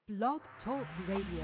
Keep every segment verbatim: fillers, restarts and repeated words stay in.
Blog Talk Radio.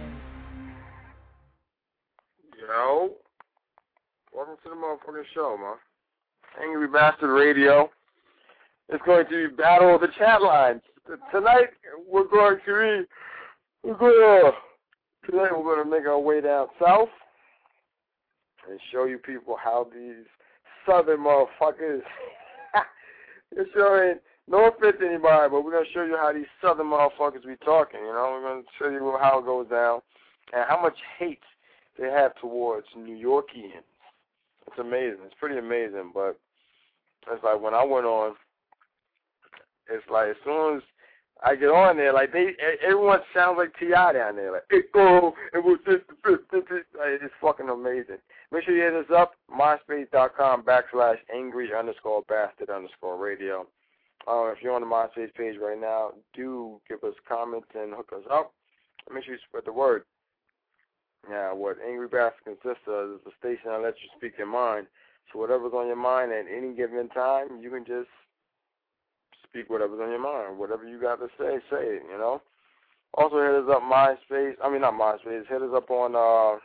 Yo, welcome to the motherfucking show, man. Angry Bastard Radio. It's going to be Battle of the Chat Lines. Tonight, we're going to be, we're going to, tonight we're going to make our way down south and show you people how these southern motherfuckers, it's showing, no offense to anybody, but we're going to show you how these southern motherfuckers be talking, you know. We're going to show you how it goes down and how much hate they have towards New Yorkians. It's amazing. It's pretty amazing, but it's like when I went on, it's like as soon as I get on there, like they, everyone sounds like T I down there. Like, hey, oh, it was this, this, this, this. Like, it's fucking amazing. Make sure you hit us up, myspace.com backslash angry underscore bastard underscore radio. Uh, if you're on the MySpace page right now, do give us comments and hook us up. Make sure you spread the word. Now, what Angry Bastard consists of is a station that lets you speak your mind. So whatever's on your mind at any given time, you can just speak whatever's on your mind. Whatever you got to say, say it, you know. Also, hit us up MySpace. I mean, not MySpace. Hit us up on uh,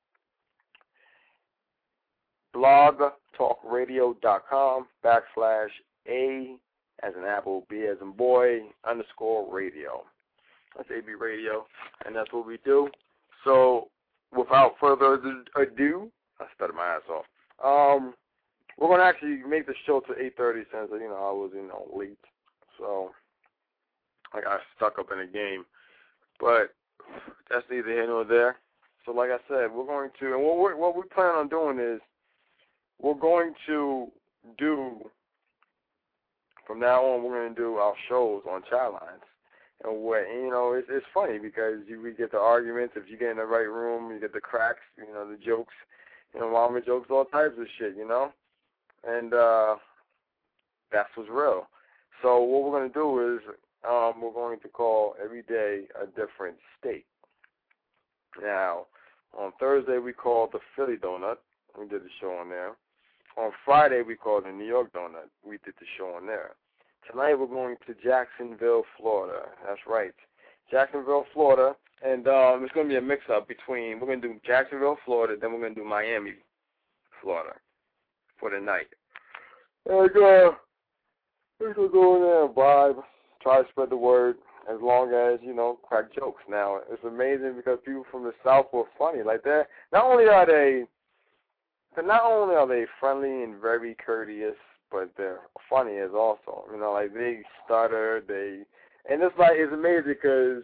blogtalkradio.com backslash A as in apple, B as in boy, underscore radio. That's A B Radio, and that's what we do. So, without further ado, I stuttered my ass off. Um, we're going to actually make the show to eight thirty since, you know, I was, you know, late. So, I got stuck up in a game. But that's neither here nor there. So, like I said, we're going to, and what, we're, what we plan on doing is we're going to do, from now on, we're going to do our shows on chat lines. And what, you know, it's it's funny because you we get the arguments. If you get in the right room, you get the cracks, you know, the jokes, you know, mama jokes, all types of shit, you know. And uh, that's what's real. So what we're going to do is um, we're going to call every day a different state. Now, on Thursday we called the Philly Donut. We did the show on there. On Friday we called the New York Donut. We did the show on there. Tonight we're going to Jacksonville, Florida. That's right. Jacksonville, Florida. And um, it's going to be a mix-up between, we're going to do Jacksonville, Florida, then we're going to do Miami, Florida for the night. And uh, we're going to go in there and vibe, try to spread the word as long as, you know, crack jokes. Now, it's amazing because people from the South were funny. Like that. Not only are they, not only are they friendly and very courteous, but they're funny as also. You know, like they stutter, they, and it's like, it's amazing because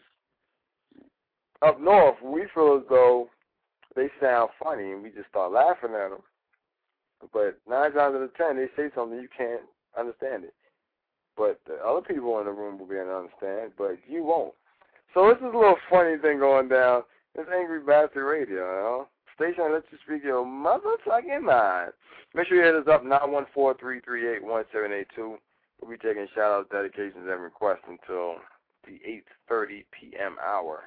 up north, we feel as though they sound funny and we just start laughing at them. But nine times out of ten, they say something you can't understand it. But the other people in the room will be able to understand, but you won't. So this is a little funny thing going down. It's Angry Bastard Radio, you know? Station that lets you speak your motherfucking mind. Make sure you hit us up, nine one four, three three eight, one seven eight two. We'll be taking shout-outs, dedications, and requests until the eight thirty p.m. hour.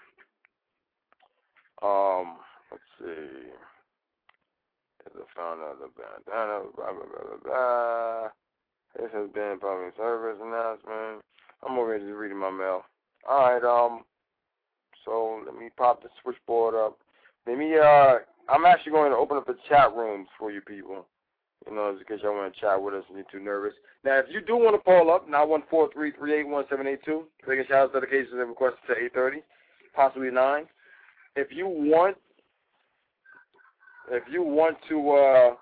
Um, let's see. There's a found out the bandana, blah, blah, blah, blah, blah. This has been public service announcement. I'm over here just reading my mail. All right, um, so let me pop the switchboard up. Let me, uh, I'm actually going to open up the chat rooms for you people. You know, just in case y'all want to chat with us and you're too nervous. Now, if you do want to call up, nine one four, three three eight, one seven eight two, taking shout-outs, dedications, and requests to eight thirty, possibly nine. If you want, if you want to, uh,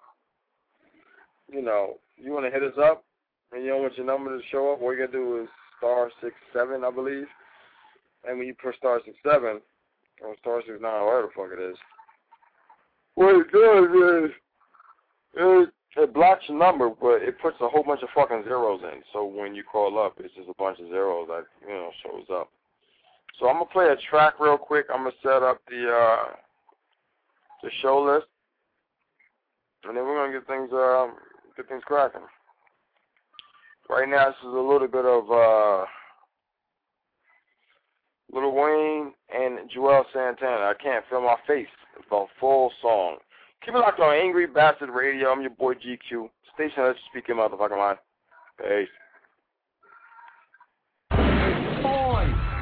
you know, you want to hit us up and you don't want your number to show up, all you got to do is star six seven, I believe. And when you push star six seven, or star six nine, whatever the fuck it is, what it does is it, it blocks your number, but it puts a whole bunch of fucking zeros in. So when you call up, it's just a bunch of zeros that, you know, shows up. So I'm going to play a track real quick. I'm going to set up the uh, the show list, and then we're going to get things um, get things cracking. Right now, this is a little bit of uh, Lil Wayne and Joel Santana. I Can't Feel My Face. It's a full song. Keep it locked on Angry Bastard Radio. I'm your boy G Q. Station Let's Speak Your Motherfucking Mind. Peace. Boy,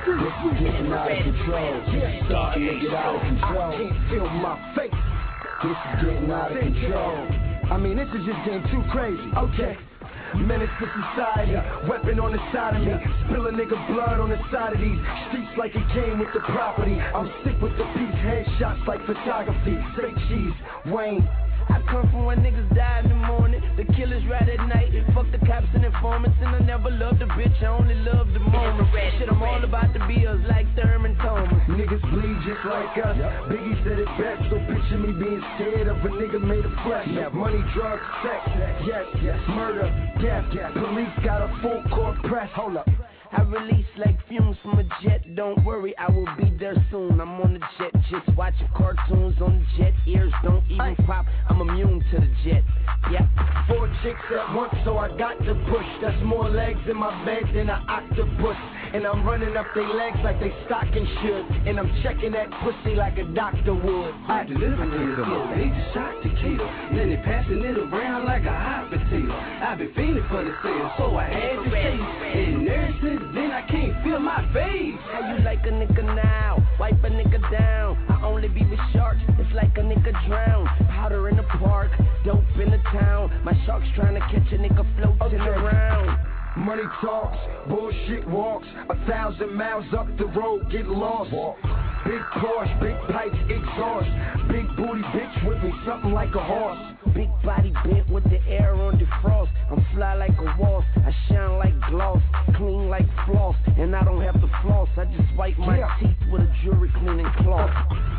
is getting out of control. Starting to get out of control. I can't feel my face. This is getting out of control. I mean, this is just getting too crazy. Okay. Menace to society, weapon on the side of me. Spill a nigga blood on the side of these streets like it came with the property. I'm sick with the piece, headshots like photography. Fake cheese, Wayne. I come from when niggas die in the morning, the killers ride at night. Fuck the cops and informants, and I never loved a bitch, I only love the moment. Shit, I'm all about the bills like Thurman Thomas. Niggas bleed just like us. Biggie said it best, so picture me being scared of a nigga made of flesh. Money, drugs, sex, yes, yes, murder, death. Police got a full court press. Hold up. I release like fumes from a jet. Don't worry, I will be there soon. I'm on the jet, just watching cartoons on the jet. Ears don't even pop, I'm immune to the jet. Yeah. Four chicks at once, so I got to push. That's more legs in my bed than an octopus. And I'm running up their legs like they stocking should. And I'm checking that pussy like a doctor would. I deliver it slow, they just shot tequila. Then they passing it around like a hot potato. I've been feeling for the sale, so I had to taste. And ever since then I can't feel my face. How you like a nigga now? Wipe a nigga down. I only be with sharks, it's like a nigga drown. Powder in the park, dope in the town. My shark's trying to catch a nigga floating okay. around. Money talks, bullshit walks. A thousand miles up the road, get lost. Big Porsche, big pipes, exhaust. Big booty bitch with me, something like a horse. Big body bent with the air on defrost. I'm fly like a wasp, I shine like gloss. Clean like floss, and I don't have to floss. I just wipe my yeah. teeth with a jewelry cleaning cloth.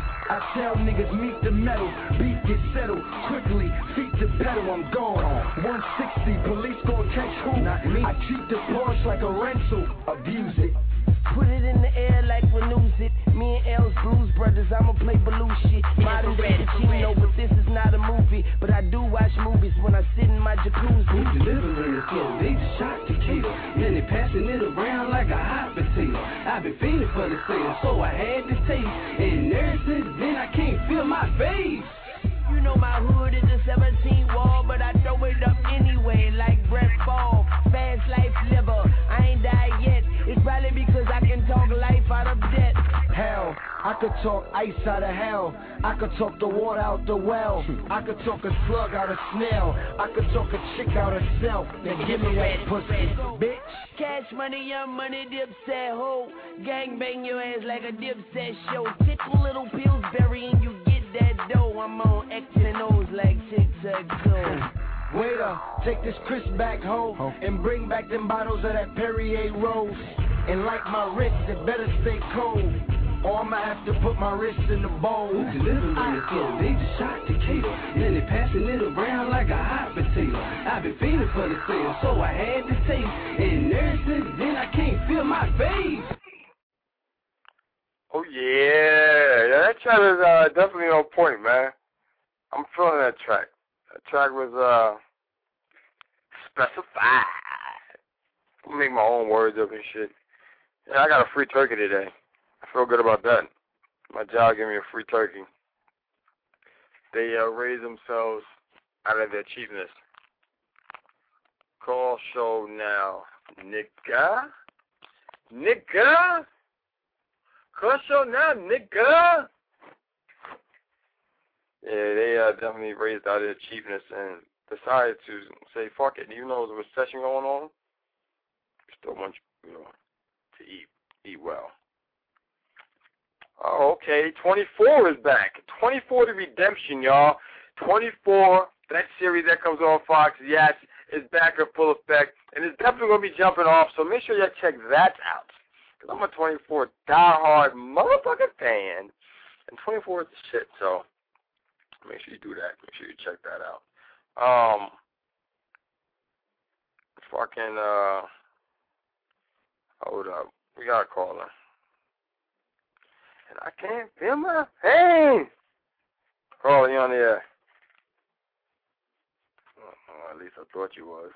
I tell niggas meet the metal, beat get settled quickly, feet to pedal, I'm gone. one sixty, police gon' catch who? Not me. I treat the Porsche like a rental, abuse it. Put it in the air like renews it. Me and L's Blues Brothers, I'ma play blue shit. Modern day Pacino, but this is not a movie. But I do watch movies when I sit in my jacuzzi. We delivering it slow, they just shot tequila. Then they passing it around like a hot potato. I've been feeling for the sale, so I had to taste. And ever since then I can't feel my face. You know my hood is a seventeen wall, but I throw it up anyway like Brett Fall. Fast life liver, I ain't died yet. It's probably because I can talk life out of debt. Hell, I could talk ice out of hell. I could talk the water out the well. I could talk a slug out of snail. I could talk a chick out of self. Then give me that pussy, bitch. Cash money, young money, dipset ho. Gang bang your ass like a dipset show. Tickle little Pillsbury and you get that dough. I'm on X and O's like tic-tac-toe. Waiter, take this Chris back home and bring back them bottles of that Perrier Rose. And like my wrist, it better stay cold, or I'ma have to put my wrist in the bowl. Delivering it slow, they just shot tequila. Then they passing it around like a hot potato. I've been feeling for the sale, so I had to taste. And ever since then I can't feel my face. Oh yeah, yeah, that track is uh, definitely on point, man. I'm feeling that track. That track was uh specified. I make my own words up and shit. Yeah, I got a free turkey today. I feel good about that. My job gave me a free turkey. They uh, raised themselves out of their cheapness. Call show now, nigga. Nigga. Call show now, nigga. Yeah, they uh, definitely raised out of their cheapness and decided to say, fuck it. Even though there's a recession going on, we still want you, you know, to eat, eat well. Oh, okay. twenty-four is back. twenty-four The Redemption, y'all. twenty-four, that series that comes on Fox, yes, is back in full effect. And it's definitely going to be jumping off, so make sure y'all check that out. Because I'm a twenty-four diehard motherfucking fan. And twenty-four is the shit, so make sure you do that. Make sure you check that out. Um, fucking, uh, hold up. We got a caller. And I can't feel my pain. Caller, you on the air? Oh, at least I thought you was.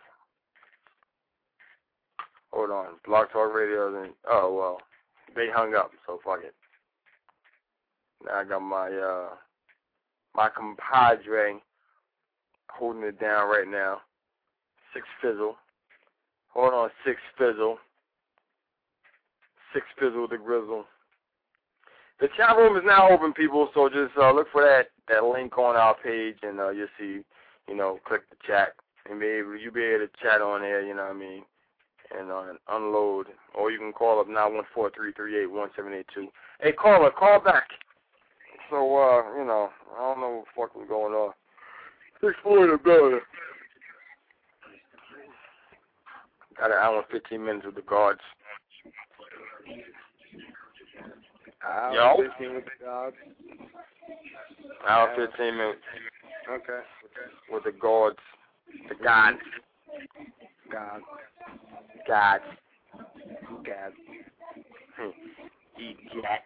Hold on. Blog Talk Radio. And, oh, well, they hung up, so fuck it. Now I got my, uh, my compadre holding it down right now. Six Fizzle. Hold on, Six Fizzle. Six Pizzle the Grizzle. The chat room is now open, people, so just uh, look for that, that link on our page, and uh, you'll see, you know, click the chat, and be able, you'll be able to chat on there, you know what I mean, and uh, unload. Or you can call up nine one four, three three eight, one seven eight two. Hey, caller, call back. So, uh, you know, I don't know what the fuck is going on. six four in the building. Got an hour and fifteen minutes with the guards. Hour Yo. fifteen with the guards. Hour fifteen minutes. Okay. With the guards. The gods. God. Gods. God. Eat cat.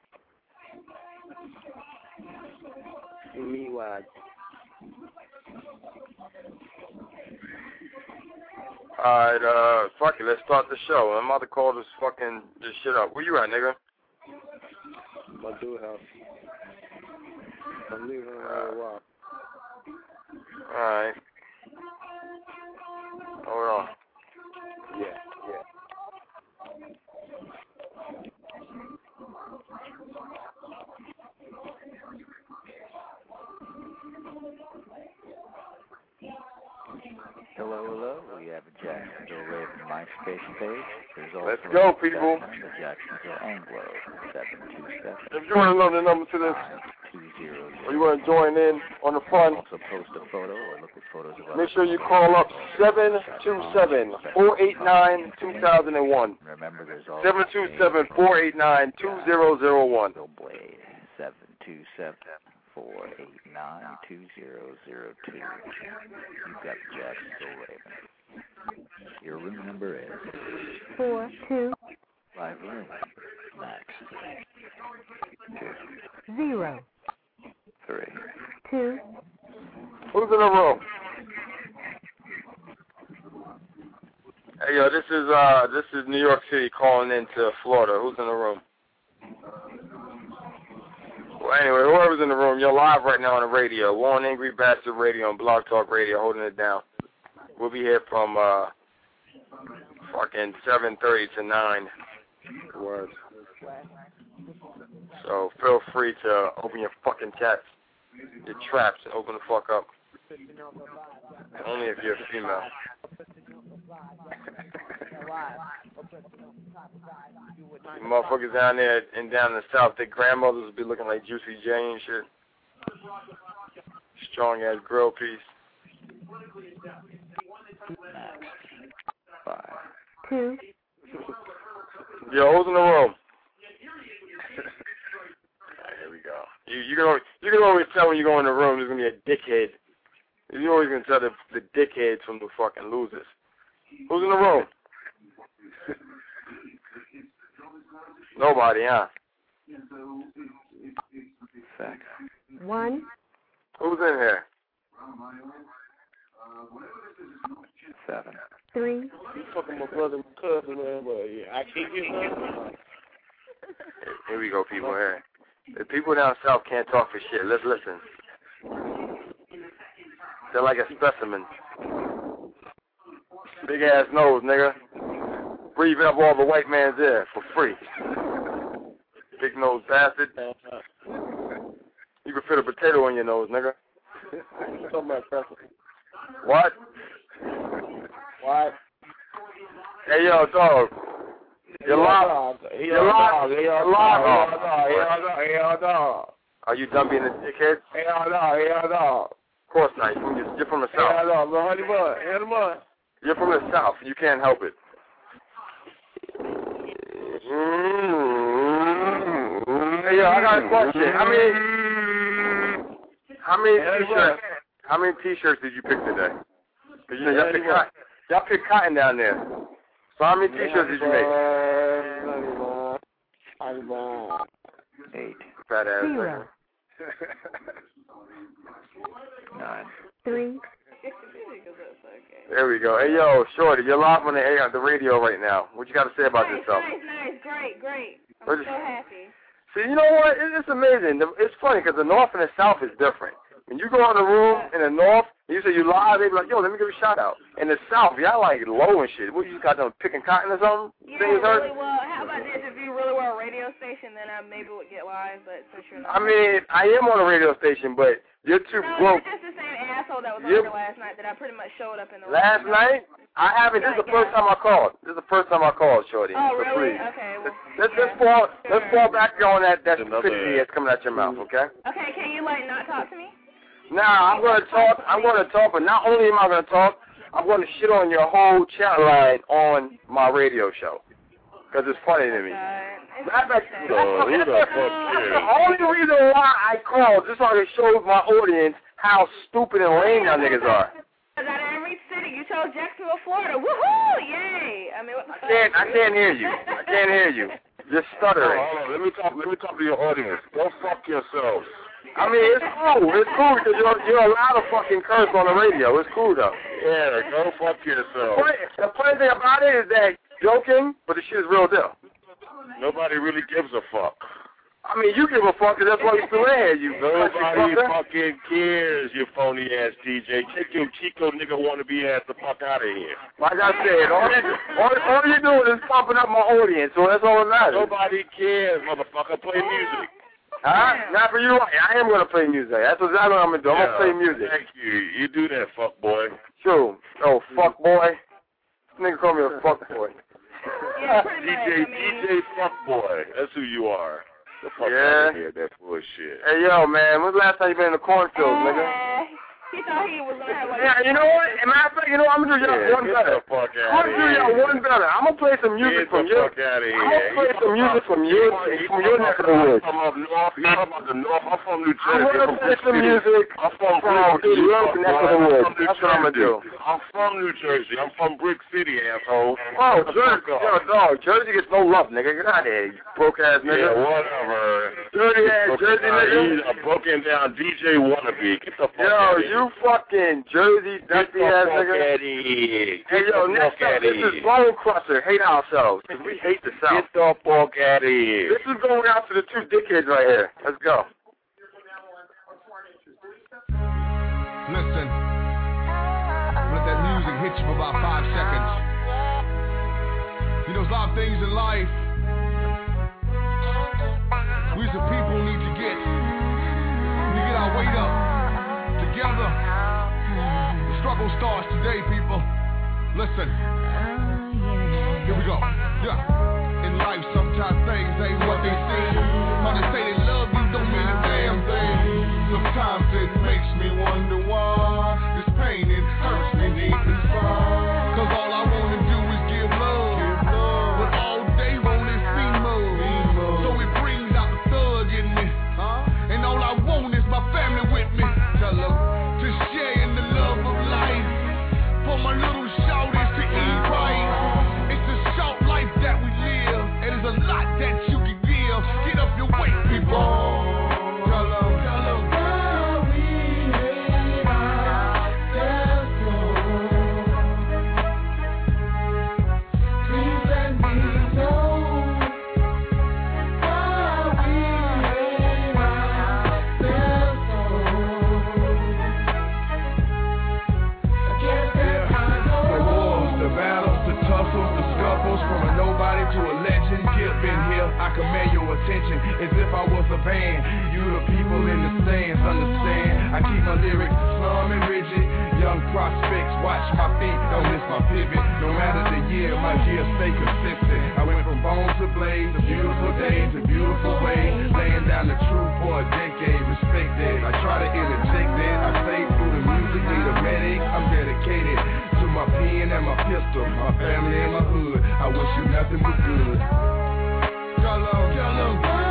Me what? Alright, uh, fuck it, let's start the show. I'm about to call this fucking, this shit up. Where you at, nigga? My dude house. I'm leaving her a while. Alright. Hold on. Yeah, yeah. Hello, hello. We have a Jacksonville Raven MySpace page. There's also Let's go, people. the Jacksonville Anglo seven two seven. If you want to know the number to this, or you want to join in on the front, also post a photo or look at photos of make sure you call up seven two seven, four eight nine, two thousand one. Remember, there's also seven two seven, four eight nine, two zero zero one. Blade seven two seven, four eight nine, two zero zero two. You've got the Jacksonville Raven. Your room number is four two five room. Next. Two. Zero. Three. Two. Who's in the room? Hey, yo, this is uh, this is New York City calling into Florida. Who's in the room? Well, anyway, whoever's in the room, you're live right now on the radio. We're on Angry Bastard Radio and Blog Talk Radio, holding it down. We'll be here from uh, fucking seven thirty to nine. Word. So feel free to open your fucking chats, your traps, and open the fuck up. Only if you're a female. You motherfuckers down there and down in the south, their grandmothers will be looking like Juicy J and shit. Strong ass grill piece. Five. Two. Yo, who's in the room? Right, here we go. You you can always, you can always tell when you go in the room there's gonna be a dickhead. You're always gonna tell the the dickheads from the fucking losers. Who's in the room? Nobody, huh? Six. One. Who's in here? Seven. Three. Fucking my brother and my cousin, man, but I can't get none. Here we go, people here. The people down south can't talk for shit. Let's listen. They're like a specimen. Big ass nose, nigga. Breathing up all the white man's air for free. Big nose bastard. You can fit a potato in your nose, nigga. What? What? Hey, yo, dog. You're live. You're live. You're live. Hell no. Are you done being a dickhead? Hell no. Hell no. Of course not. You're from, you're from the Hell south. no. Little honey bun. Honey bun. You're from the south. You can't help it. Hey, yo, I got a question. How many, how many t-shirts, how many t-shirts did you pick today? Cause you know, y'all pick cotton, y'all pick cotton down there. So how many t-shirts did you make? Eight. Fat ass. Zero. Nine. Three. There we go. Hey, yo, Shorty, you're live on the air, the radio right now. What you got to say about nice, yourself? Nice, nice, great, great. I'm Where's so happy. See, you know what? It- It's amazing. The- It's funny because the North and the South is different. When you go in the room in the North, and you say you live, they be like, yo, let me give you a shout out. In the South, y'all like low and shit. What, you got them picking cotton or something? You Things know hurt? really well. How about this? If you really well radio station, then I maybe would get live, but since you're not. I mean, I am on a radio station, but you're too no, broke. You're just the same asshole that was on You're... here last night that I pretty much showed up in the Last room. night? I haven't. This is the first time I called. This is the first time I called, Shorty. Oh, so really? Please. Okay. Well, let's, yeah, let's, fall, sure. let's fall back on that, that stupidity that's coming out your mouth, okay? Okay, can you, like, not talk to me? Nah, I'm going to talk. I'm going to talk, but not only am I going to talk, I'm going to shit on your whole chat line on my radio show. Because it's funny to me. It's that's, that's, so, that's, that's, that's the only reason why I called, just so I can show my audience how stupid and lame y'all niggas are. Out of every city, you chose Jacksonville, Florida. Woohoo! Yay! I mean, what the I can't. I can't hear you. I can't hear you. Just stuttering. Hold on, hold on. Let me talk. Let me talk to your audience. Go fuck yourselves. I mean, it's cool. It's cool because you're, you're allowed to fucking curse on the radio. It's cool though. Yeah, go fuck yourself. The funny thing about it is that joking, but the shit is real deal. Nobody really gives a fuck. I mean, you give a fuck because that's why you still in here. You Nobody fucking cares, you phony ass D J. Take your Chico nigga wannabe ass the fuck out of here. Like I said, all you, all, all you doing is pumping up my audience, so that's all that matters. Nobody cares, motherfucker. Play music. Huh? Not for you. I am going to play music. That's exactly what I'm going to do. I'm yeah, going to play music. Thank you. You do that, fuck boy. True. Oh, fuck boy. This nigga call me a fuck boy. Yeah, pretty D J, much. I mean, D J fuck boy. That's who you are. The fuck yeah. out of here, that bullshit. Hey, yo, man, when's the last time you been in the cornfields, nigga? Uh, he thought he was going to have like... Yeah, you know what? As a matter of fact, you know what? I'm going to do y'all Yeah, one get better. the fuck out I'm going to do y'all one better. I'm going to play some music Get from the your... fuck out of here. I'm going to play some music from your, from your neck of the woods. I'm up north. He's from the north. I'm from New Jersey. I'm going to play some music I'm from, from your neck of the woods. That's what I'm going to do. I'm from New Jersey. I'm from Brick City, asshole. Oh, Jersey. Yo, dog. Jersey gets no love, nigga. Get out of here, you broke-ass nigga. Yeah, whatever. Dirty-ass Jersey nigga. He's a broken-down D J wannabe. Get the fuck Yo, out of here. you fucking Jersey dusty-ass nigga. Get the fuck out of here. Hey, yo, next up, this is Bone Crusher. Hate ourselves, because we hate the South. Get the fuck out of here. This is going out to the two dickheads right here. Let's go. Listen. Let that music hit you for about five seconds. You know, there's a lot of things in life we as a people need to get. We need to get our weight up together. The struggle starts today, people. Listen. Here we go. Yeah. In life, sometimes things ain't what they seem. How they say they love you don't mean a damn thing. Sometimes it makes me wonder why this pain, it hurts me deep inside. Cause all I wanna do is give love, but all they want is me more. So it brings out the thug in me, and all I want is my family with me. Tell them to share in the love of life. For my little shorties to eat right. It's a short life that we live, and there's a lot that you can give. Get up your weight, people. Tell them, tell them. From a nobody to a legend, get been here. I command your attention as if I was a band. You the people in the stands understand. I keep my lyrics slum and rigid. Young prospects watch my feet, don't miss my pivot. No matter the year, my gear stay consistent. I went from bone to blade, to beautiful days, to beautiful ways. Laying down the truth for a decade, respect that. I try to interject that. I say through the music, need a medic. I'm dedicated to my pen and my pistol, my family and my hood. I wish you nothing but good. Tell them, tell them.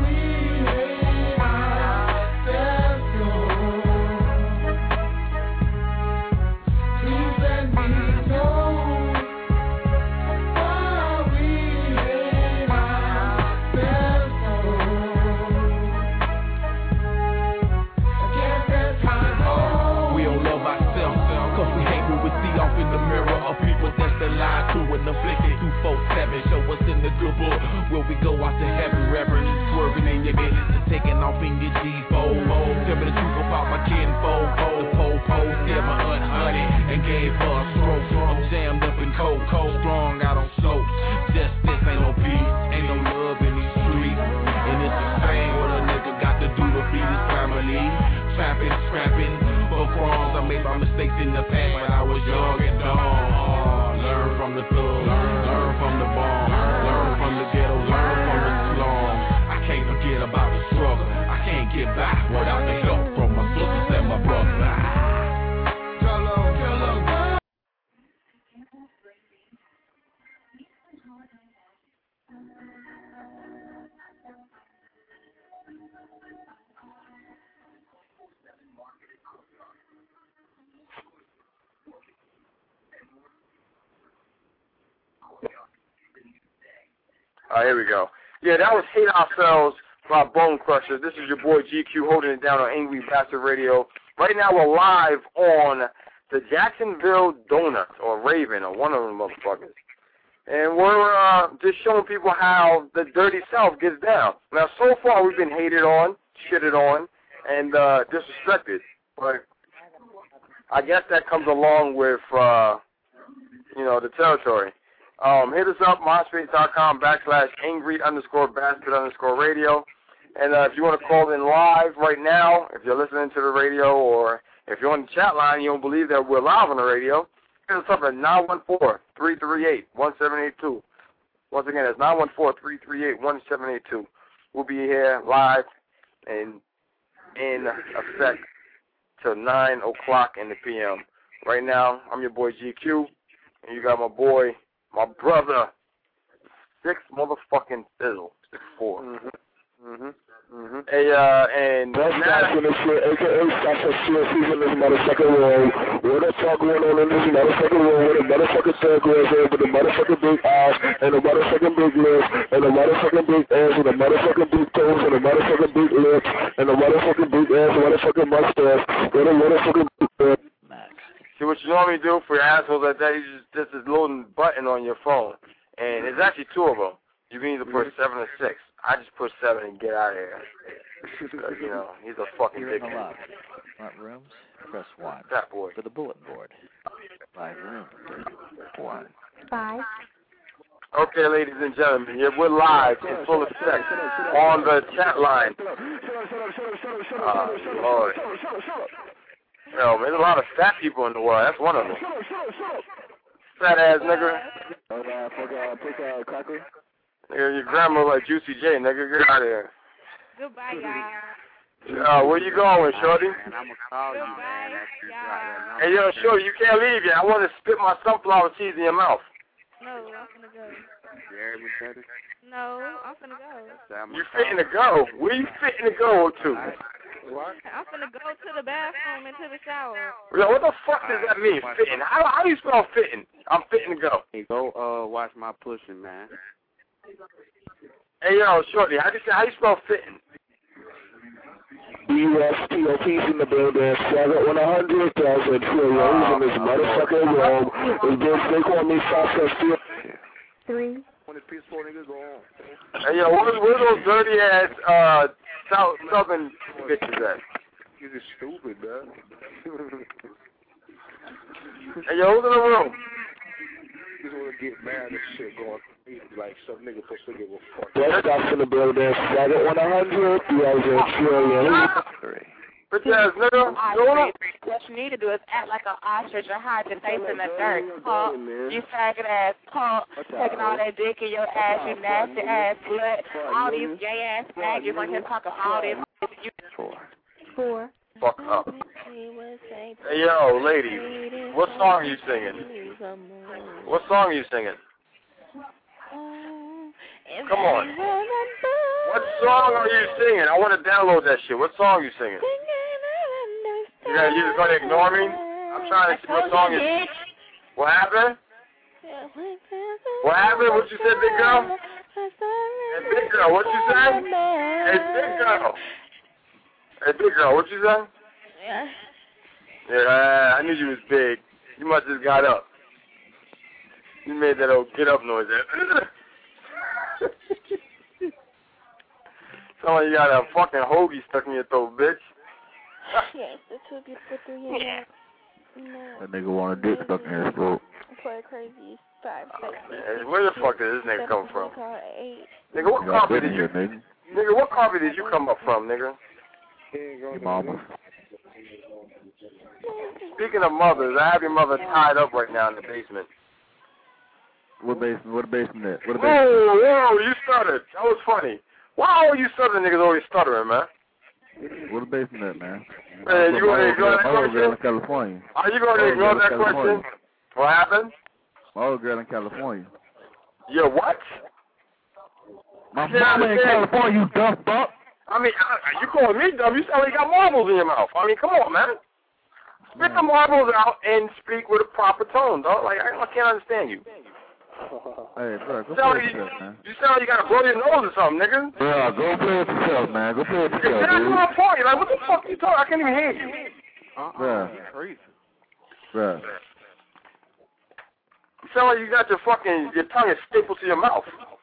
Afflicted two four seven, show us in the good book where we go out to heaven, reverend. Swerving in your business and taking off in your G four. Tell me the truth about my kinfolk. The pole pole, still my aunt honey and gave her a stroke. I'm jammed up in cold, cold, strong out on slopes. Justice ain't no peace, ain't no love in these rapping, scrapping for crumbs. I made my mistakes in the past when I was young and dumb. Learn from the thugs, learn from the bomb, learn from the ghetto, learn from the slum. I can't forget about the struggle. I can't get by without the help from my sisters and my brother. All right, here we go. Yeah, that was Hate Ourselves by Bone Crusher. This is your boy G Q holding it down on Angry Bastard Radio. Right now we're live on the Jacksonville Donuts, or Raven, or one of them motherfuckers. And we're uh, just showing people how the Dirty South gets down. Now, so far we've been hated on, shitted on, and uh, disrespected. But I guess that comes along with, uh, you know, the territory. Um, hit us up, myspace.com backslash angry underscore bastard underscore radio. And uh, if you want to call in live right now, if you're listening to the radio, or if you're on the chat line and you don't believe that we're live on the radio, hit us up at nine one four, three three eight, one seven eight two. Once again, it's nine one four, three three eight, one seven eight two. We'll be here live and in effect till nine o'clock in the p m. Right now, I'm your boy G Q, and you got my boy, my brother, six motherfucking fizzle, six four. Mm-hmm. Mm-hmm. Mm-hmm. Hey, uh, and that's not gonna shit, aka Stop for Shit, he's in this motherfucking room. What the fuck going on in this motherfucking room with a motherfucking circle with a motherfucking big eyes, and a motherfucking big lips, and a motherfucking big ass, and a motherfucking big toes, and a motherfucking big lips, and a motherfucking big ass, and a motherfucking mustache, and a motherfucking big ass. See, what you normally do for your assholes like that, you just, just this little button on your phone. And it's actually two of them. You can either push seven or six. I just push seven and get out of here. Because, you know, he's a fucking You're in dickhead. the lobby. Front rooms, press one. That boy. For the bulletin board. Five room, one. Five. Okay, ladies and gentlemen, yeah, we're live in full effect on the chat line. Oh, Lord. Yo, there's a lot of fat people in the world. That's one of them. Fat ass nigga. Nigga, your grandma like Juicy J, nigga. Get out of here. Goodbye, y'all. Uh, where you going, Shorty? And I'm gonna call you, man, after you drop that number. Hey, yo, Shorty, you can't leave yet. I want to spit my sunflower seeds in your mouth. No, I'm finna go. You heard me, Teddy? No, I'm finna go. You fitting to go? Where you fitting to go to? What? I'm finna go to the bathroom and to the shower. Yo, what the fuck does that mean, fitting? How, how do you spell fitting? I'm fitting to go. Hey, go uh watch my pushing, man. Hey, yo, Shorty, how do you, how you spell fitting? U S T O P's in the building, seven one hundred thousand heroes in this motherfucking room. It's been fake on me, South Castillo. Three. Hey, yo, where, where those dirty ass uh south, southern bitches at? You just stupid, man. Hey, yo, who's in the room? You just want to get mad and shit going like some nigga supposed to give a fuck. Best stops in the building, seven one hundred thousand trillion. Three. Bitch ass nigga, What you need to do is act like an ostrich and hide your face in the dirt. Punk, you faggot ass punk, taking all that dick in your ass, you nasty ass slut. All these gay ass faggots on here talking all this. Four. Four. Fuck up. Hey, yo, lady, what song are you singing? What song are you singing? Come on. What song are you singing? I want to download that shit. What song are you singing? You gonna, you just gonna ignore me? I'm trying to see what song is. What happened? What happened? What you said, big girl? Hey, big girl, what you said? Hey, big girl. Hey, big girl, what you said? Yeah. Yeah, I knew you was big. You must have just got up. You made that old get up noise there. Sound like you got a fucking hoagie stuck in your throat, bitch. Yes, the two gets the three. Yeah. No. That nigga want a dick stuck in his throat. Play crazy. Five, six, Hey, where the fuck did this nigga come from? eight. Nigga, what got carpet been did you? here, nigga. Nigga, what carpet did you come up from, nigga? Your mama. Speaking of mothers, I have your mother tied up right now in the basement. What basement? What basement at? What Whoa, basement? whoa, you stuttered. That was funny. Why all you southern niggas always stuttering, man? What the basement at, man? Man, you want to ignore that My old girl in question? California. Are you going to ignore that question? What happened? My old girl in California. Yeah, what? My mama in California, you dumb fuck. I mean, I, you calling me dumb? You sound like you got marbles in your mouth. I mean, come on, man. Spit the marbles out and speak with a proper tone, dog. Like, I, I can't understand you. Hey, bro, go You sound, play like with you, yourself, man. you sound like you got to blow your nose or something, nigga. Bro, go play with yourself, man. Go play with Yeah, yourself, that's dude. my point. Like, what the fuck you talking? I can't even hear you. Uh-uh. Bro. Bro. You sound like you got your fucking, your tongue is stapled to your mouth.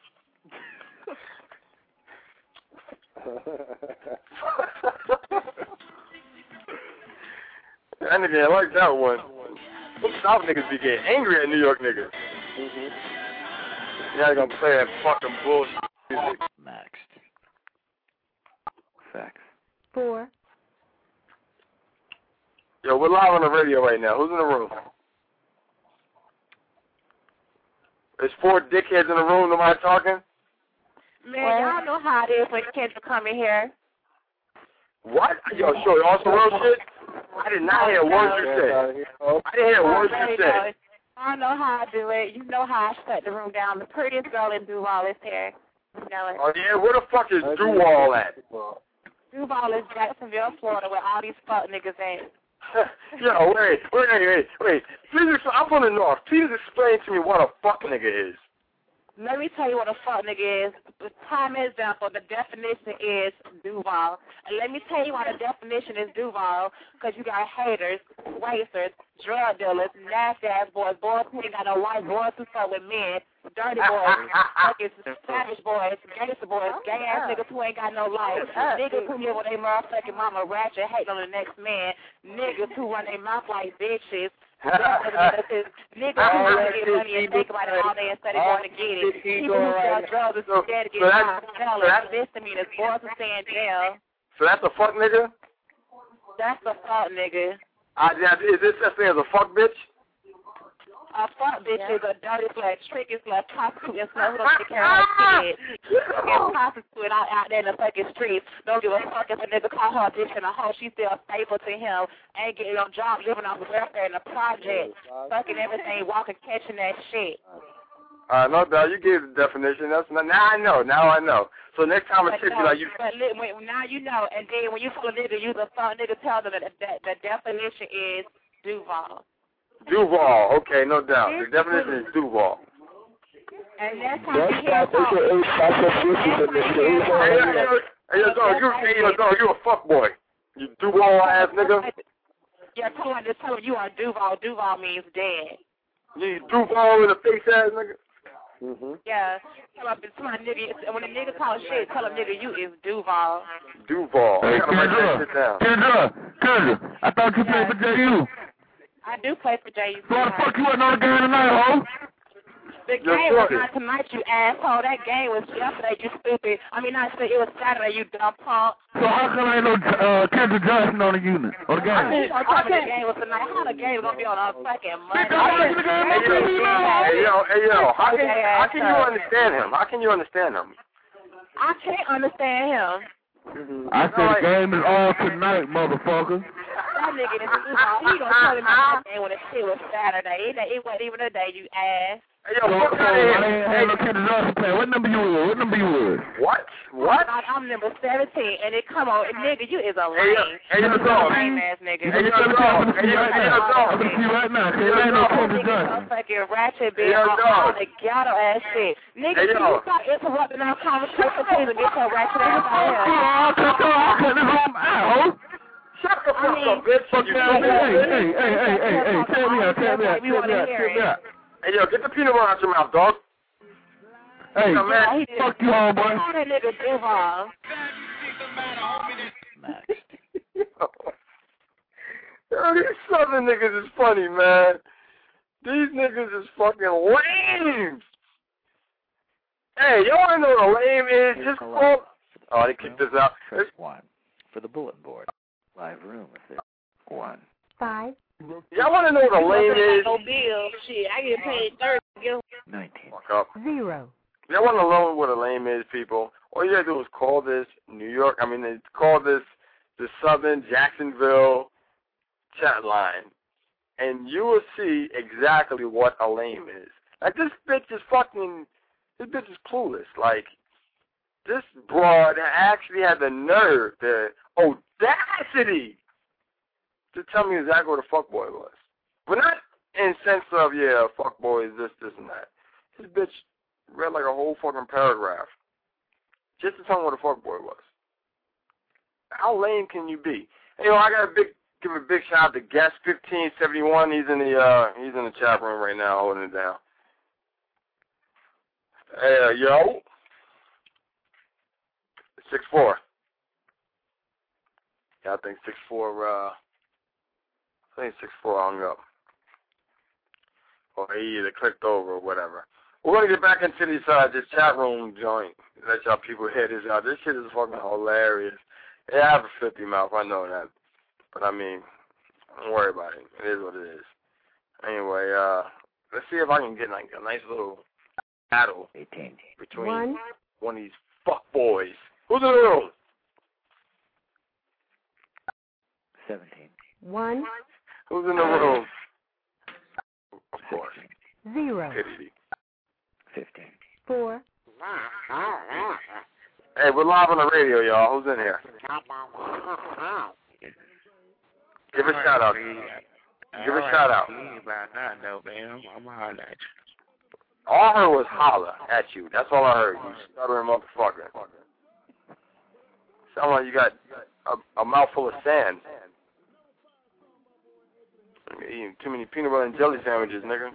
That nigga ain't like that one. Some South niggas be getting angry at New York niggas. Mm-hmm. Now they gonna play that fucking bullshit music. Next. Facts. Four. Yo, we're live on the radio right now. Who's in the room? There's four dickheads in the room. Nobody talking? Man, y'all know how it is when kids are coming here. What? Yo, show you also real shit? I did not hear a word you said. I didn't hear a word you said. I know how I do it. You know how I shut the room down. The prettiest girl in Duval is here. You know it. Oh, yeah? Where the fuck is Duval at? Duval is Jacksonville, Florida, where all these fuck niggas at. Yo, wait, wait, wait, wait. Please, explain. I'm from the north. Please explain to me what a fuck nigga is. Let me tell you what a fuck nigga is. The prime example, the definition is Duval. And let me tell you why the definition is Duval, because you got haters, wasters, drug dealers, nasty ass boys, boys who ain't got no life, boys who fuck with men, dirty boys, fucking savage boys, gangster boys, gay ass niggas who ain't got no life, niggas who live with their motherfucking mama ratchet, hating on the next man, niggas who run their mouth like bitches, niggas who want to get money and think about it all day instead of going to get it. People who sell drugs is scared to get out of jail. That's misdemeanors. Boys who stay in jail. So that's a fuck nigga? That's a fuck nigga. Uh, is this such thing as a fuck bitch? A fuck bitch is a dirty slut, tricky slut, prostitute and slut who don't take care of her kids. Fucking prostitute out, out there in the fucking streets. Don't give a fuck if a nigga call her a bitch and a hoe. She's still faithful to him. Ain't getting no job, living off the welfare in the project. Fucking everything, walking, catching that shit. Uh, no doubt. You gave the definition. That's not, now I know. Now I know. So next time a chick be like, you. But li- when, now you know. And then when you tell a nigga use a fuck nigga, tell them that, that the definition is Duval. Duval. Okay, no doubt. The definition is Duval. And that's how you hear talk. Hey, yo, dog, you, hey, yo, dog, you a fuck boy. You Duval ass nigga. Yeah, tell him, just tell him you are Duval. Duval means dead. You Duval in the face ass nigga. Mm-hmm. Yeah, tell him, tell him nigga, when a nigga call shit, tell him nigga you is Duval. Duval. Hey, Kendra, Kendra, Kendra, I thought you played for J U. I do play for J U. So what the fuck you wasn't on the game tonight, ho? The game was not tonight, you asshole. That game was yesterday, you stupid. I mean, not today, it was Saturday, you dumb punk. So how come ain't no uh, Kendra Johnson on the unit, on the game? I thought okay. The game was tonight. How the game gonna be on a fucking Monday? Hey, yo, hey, yo, how can, how can you understand him? How can you understand him? I can't understand him. Mm-hmm. I said the game is on tonight, motherfucker. That nigga is Duval. He gonna tell me my game when the shit was Saturday. It, it wasn't even a day, you ass. Hey, yo, so, fuck so, out of here. I ain't had no Kendra Johnson play. What number you were? What number you were? What? What? I, I'm number seventeen, and it come on, and nigga, you is a hey, lame. Hey, yo, dog. Lame ass nigga. Hey, yo, dog. Hey, yo, dog. I'm gonna see you right now. Hey, ain't no Kendra Johnson. Fucking ratchet bitch, all the ghetto ass shit. Nigga, hey, you stop interrupting our conversation, please, and get your ratchet ass out here. I'll cut this room out. Shut the fuck up, bitch. Hey, hey, hey, hey, hey, hey, tell me out, tell me out, tell me out, tell me out. Hey, yo, get the peanut butter out your mouth, dog. Hey, yo, man. Yeah, fuck you, homeboy. How that nigga Duval? Yo, these southern niggas is funny, man. These niggas is fucking lame. Hey, y'all wanna know what a lame is? Just call. Oh, they kicked this out. Press one for the bulletin board. Live room is there. One. Five. Y'all want to know what a lame is? No bill. Shit, I get paid thirty. Nineteen. Fuck up. Zero. Y'all want to know what a lame is, people? All you gotta do is call this New York. I mean, they call this the Southern Jacksonville chat line, and you will see exactly what a lame is. Like, this bitch is fucking. This bitch is clueless. Like, this broad actually had the nerve, the audacity to tell me exactly what a fuckboy was. But not in sense of, yeah, fuckboy is this, this, and that. This bitch read like a whole fucking paragraph just to tell me what a fuckboy was. How lame can you be? You know, I got a big, give a big shout out to Guest fifteen seventy-one. He's in the, uh, he's in the chat room right now holding it down. Hey, uh, yo. six four. Yeah, I think six four, uh, I think six four hung up. Or he either clicked over or whatever. We're going to get back into this, uh, this chat room joint. Let y'all people hear this out. This shit is fucking hilarious. Yeah, I have a fifty mouth, I know that. But, I mean, don't worry about it. It is what it is. Anyway, uh, let's see if I can get like a nice little battle eighteen. Between one. one of these fuck boys. Who's in the room? Seventeen. One. Who's in the room? Of course. Zero. Pity. Fifteen. Four. Hey, we're live on the radio, y'all. Who's in here? Give a shout out. Give a shout out. All I heard was holler at you. That's all I heard. You stuttering motherfucker. Sound like you got a, a mouthful of sand. You're eating too many peanut butter and jelly sandwiches, nigga.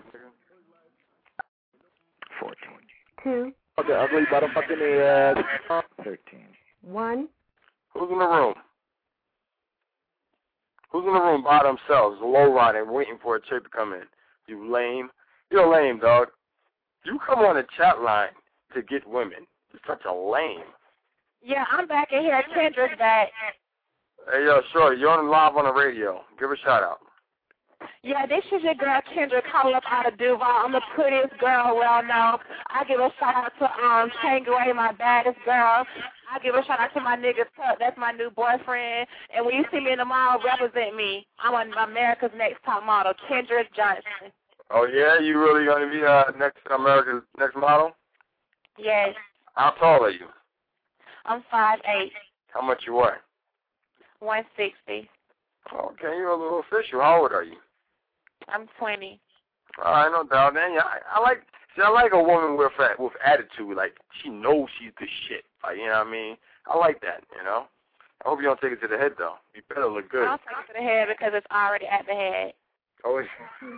Fourteen. Two. Okay, ugly motherfucking ass. Thirteen. One. Who's in the room? Who's in the room by themselves, low riding, waiting for a chick to come in? You lame. You're lame, dog. You come on the chat line to get women. You're such a lame. Yeah, I'm back in here. Kendra's back. Hey, yo, sure. You're on live on the radio. Give her a shout out. Yeah, this is your girl Kendra calling up out of Duval. I'm the prettiest girl, well known. I give a shout out to um Tangeray, my baddest girl. I give a shout out to my nigga Tuck. That's my new boyfriend. And when you see me in the mall, represent me. I'm on America's Next Top Model, Kendra Johnson. Oh yeah, you really gonna be uh next America's Next Model? Yes. How tall are you? I'm five eight. How much you weigh? one sixty. Okay, you're a little official. How old are you? I'm twenty. All right, no doubt. Then yeah, I, I like see, I like a woman with with attitude. Like she knows she's the shit. Like you know what I mean? I like that. You know. I hope you don't take it to the head though. You better look good. I'll take it to the head because it's already at the head. Oh, it's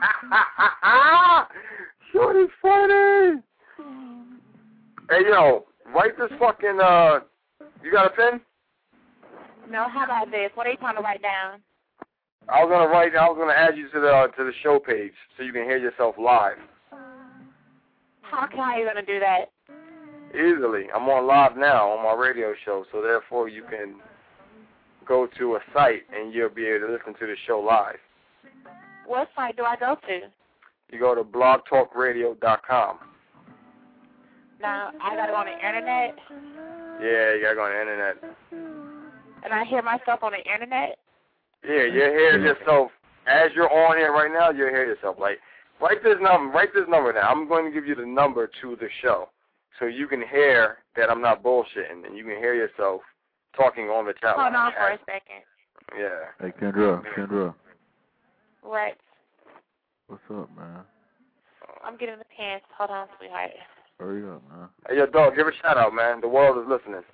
Shorty's funny. Hey yo, write this fucking uh. You got a pen? No. How about this? What are you trying to write down? I was gonna write. I was gonna add you to the uh, to the show page so you can hear yourself live. How can I you gonna do that? Easily. I'm on live now on my radio show, so therefore you can go to a site and you'll be able to listen to the show live. What site do I go to? You go to blog talk radio dot com. Now I gotta go on the internet. Yeah, you gotta go on the internet. And I hear myself on the internet. Yeah, you hear yourself as you're on here right now. You hear yourself. Like, write this number. Write this number down. I'm going to give you the number to the show, so you can hear that I'm not bullshitting, and you can hear yourself talking on the chat line. Hold on for a second. Yeah. Hey, Kendra, Kendra. What? What's up, man? I'm getting the pants. Hold on, sweetheart. Hurry up, man. Hey, yo, dog, give a shout out, man. The world is listening.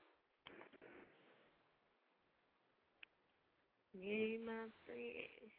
You, my friend.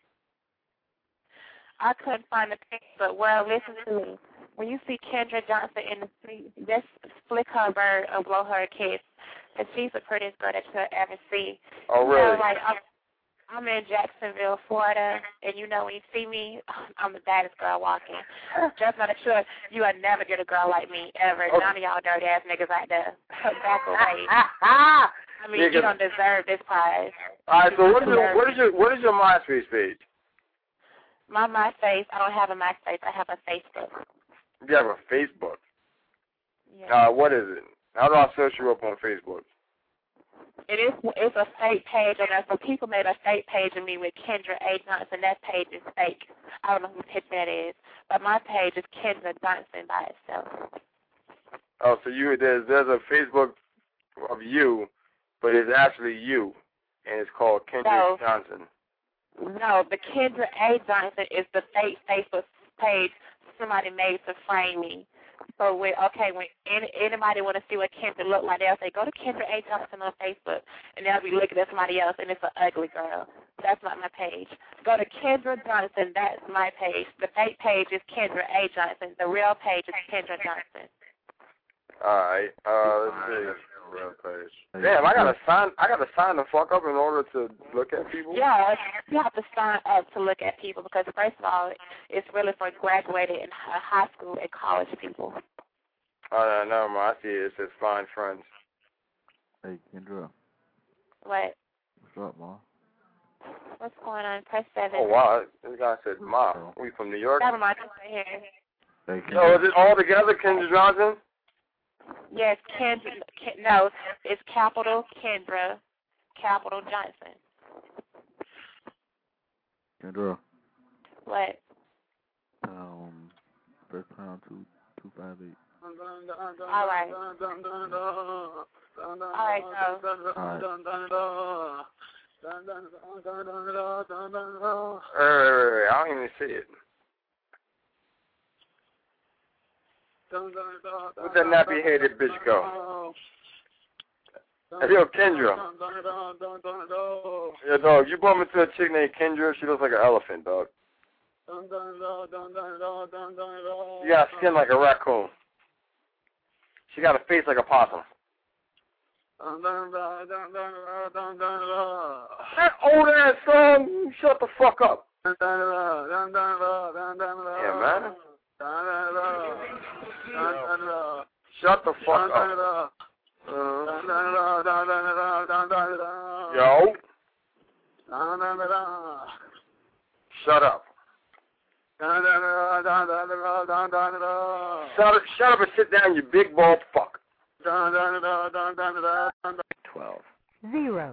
I couldn't find the pants, but well, listen to me. When you see Kendra Johnson in the street, just flick her bird or blow her a kiss, because she's the prettiest girl that you'll ever see. Oh, really? You know, like, I'm, I'm in Jacksonville, Florida, and you know when you see me, I'm the baddest girl walking. Just not sure you will never get a girl like me, ever. Okay. None of y'all dirty-ass niggas out there. Back away. I mean, Yeah, you don't deserve this prize. All right, so what is your what is your what is your MySpace page? My MySpace, I don't have a MySpace. I have a Facebook. You have a Facebook. Yeah. Uh, what is it? How do I search you up on Facebook? It is. It's a fake page on there. So people made a fake page of me with Kendra A. Johnson. That page is fake. I don't know whose picture that is, but my page is Kendra Johnson by itself. Oh, so you there's there's a Facebook of you, but it's actually you, and it's called Kendra No. Johnson. No, the Kendra A. Johnson is the fake Facebook page somebody made to frame me. So when okay, when any, anybody want to see what Kendra look like, they'll say go to Kendra A. Johnson on Facebook, and they'll be looking at somebody else, and it's an ugly girl. That's not my page. Go to Kendra Johnson. That's my page. The fake page is Kendra A. Johnson. The real page is Kendra Johnson. All right. Uh, let's see. Real page. Damn, I gotta sign. I gotta sign the fuck up in order to look at people. Yeah, you have to sign up to look at people because first of all, it's really for graduated and high school and college people. Oh, no, never mind. I see it. It says find friends. Hey, Kendra. What? What's up, Ma? What's going on? Press seven. Oh wow, this guy said Ma. We from New York? Never mind. Just right here. Hey, So is it all together, Kendra Johnson? Yes, Kendra. Ken, no, it's capital Kendra, capital Johnson. Kendra. What? Um, first round two two five eight. All right. All right, so. All Wait, wait, wait, wait. I don't even see it. Where'd that nappy-headed bitch go? Hey, yo, Kendra. Yeah, dog, you bump into a chick named Kendra, she looks like an elephant, dog. She got skin like a raccoon. She got a face like a possum. That old ass song, shut the fuck up. Yeah, man. Shut the fuck up. Uh, yo. Shut up. Shut up, shut up and sit down, you big bald fuck. Twelve. Zero.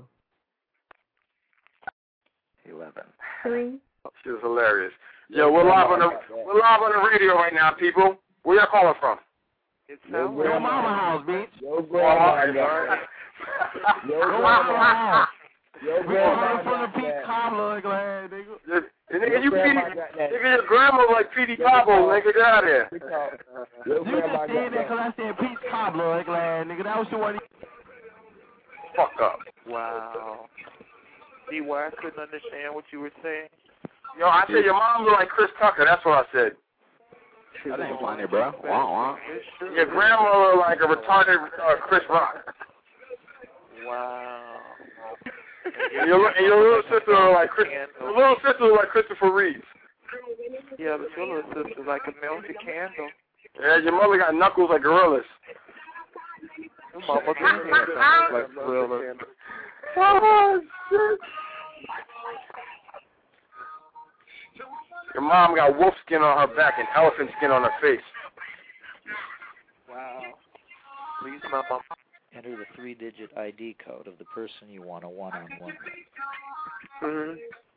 Eleven. Three. She was hilarious. Yo, we're live on the we're live on the radio right now, people. Where y'all calling from? It's Yo, Yo mama house, bitch. Yo, grandma. Yo, grandma. Yo, grandma. from the Pete Cobbler, glad, nigga. Yeah, nigga, you P D, nigga, your grandma like P D Pablo, nigga, get out of here. Yo, You just said that because I said Pete Cobbler, glad, nigga. That was the one. Fuck up. Wow. See why I couldn't understand what you were saying? Yo, I said your mom look like Chris Tucker. That's what I said. That ain't funny, bro. Wah, wah. Your grandma look like a retarded uh, Chris Rock. Wow. And your, and your little sister look like Chris. Your little sister look like Christopher Reeves. Yeah, but your little sister's like a melted candle. Yeah, your mother got knuckles like gorillas. Your mama doesn't have knuckles like gorillas. Oh, shit. Your mom got wolf skin on her back and elephant skin on her face. Wow. Please, my mom. Enter the three-digit I D code of the person you want a one-on-one with. Mm-hmm.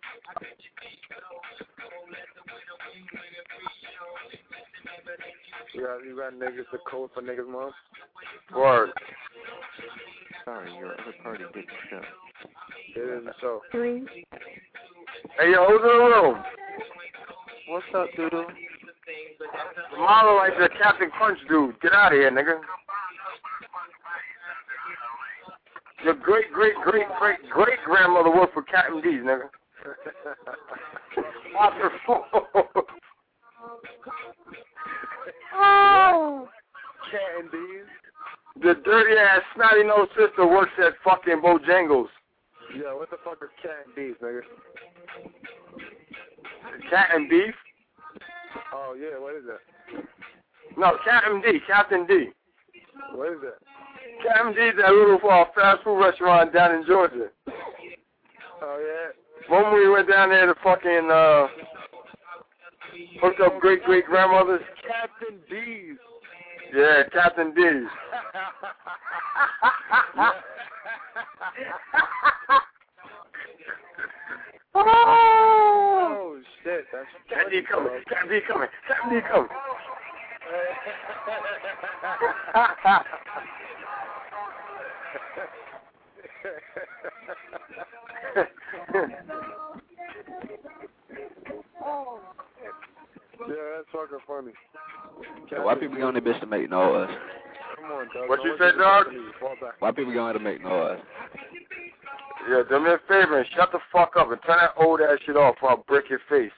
You got, you got niggas, the code for niggas, mom? Word. Sorry, your other party didn't show. It isn't so. Three. Hey, yo, who's in the room? What's up, Doodoo? Your mom look like the Captain Crunch dude. Get out of here, nigga. Your great, great, great, great, great grandmother worked for Captain D's, nigga. After four. Oh. Captain D's? The dirty ass snotty nosed sister works at fucking Bojangles. Yeah, what the fuck is Captain D's, nigga? Cat and beef? Oh, yeah, what is that? No, Captain D, Captain D. What is that? Captain D's that little uh, fast food restaurant down in Georgia. Oh, yeah? When we went down there to fucking, uh, hook up great-great-grandmothers. Captain D's. Yeah, Captain D's. Oh, shit. That's Captain D coming. Captain D coming. Captain D coming. Yeah, that's fucking funny. Yeah, why people going to bitch to make noise? Come on, dog. What you said, dog? Why people going to make noise? Yeah, do me a favor and shut the fuck up and turn that old ass shit off or I'll break your face.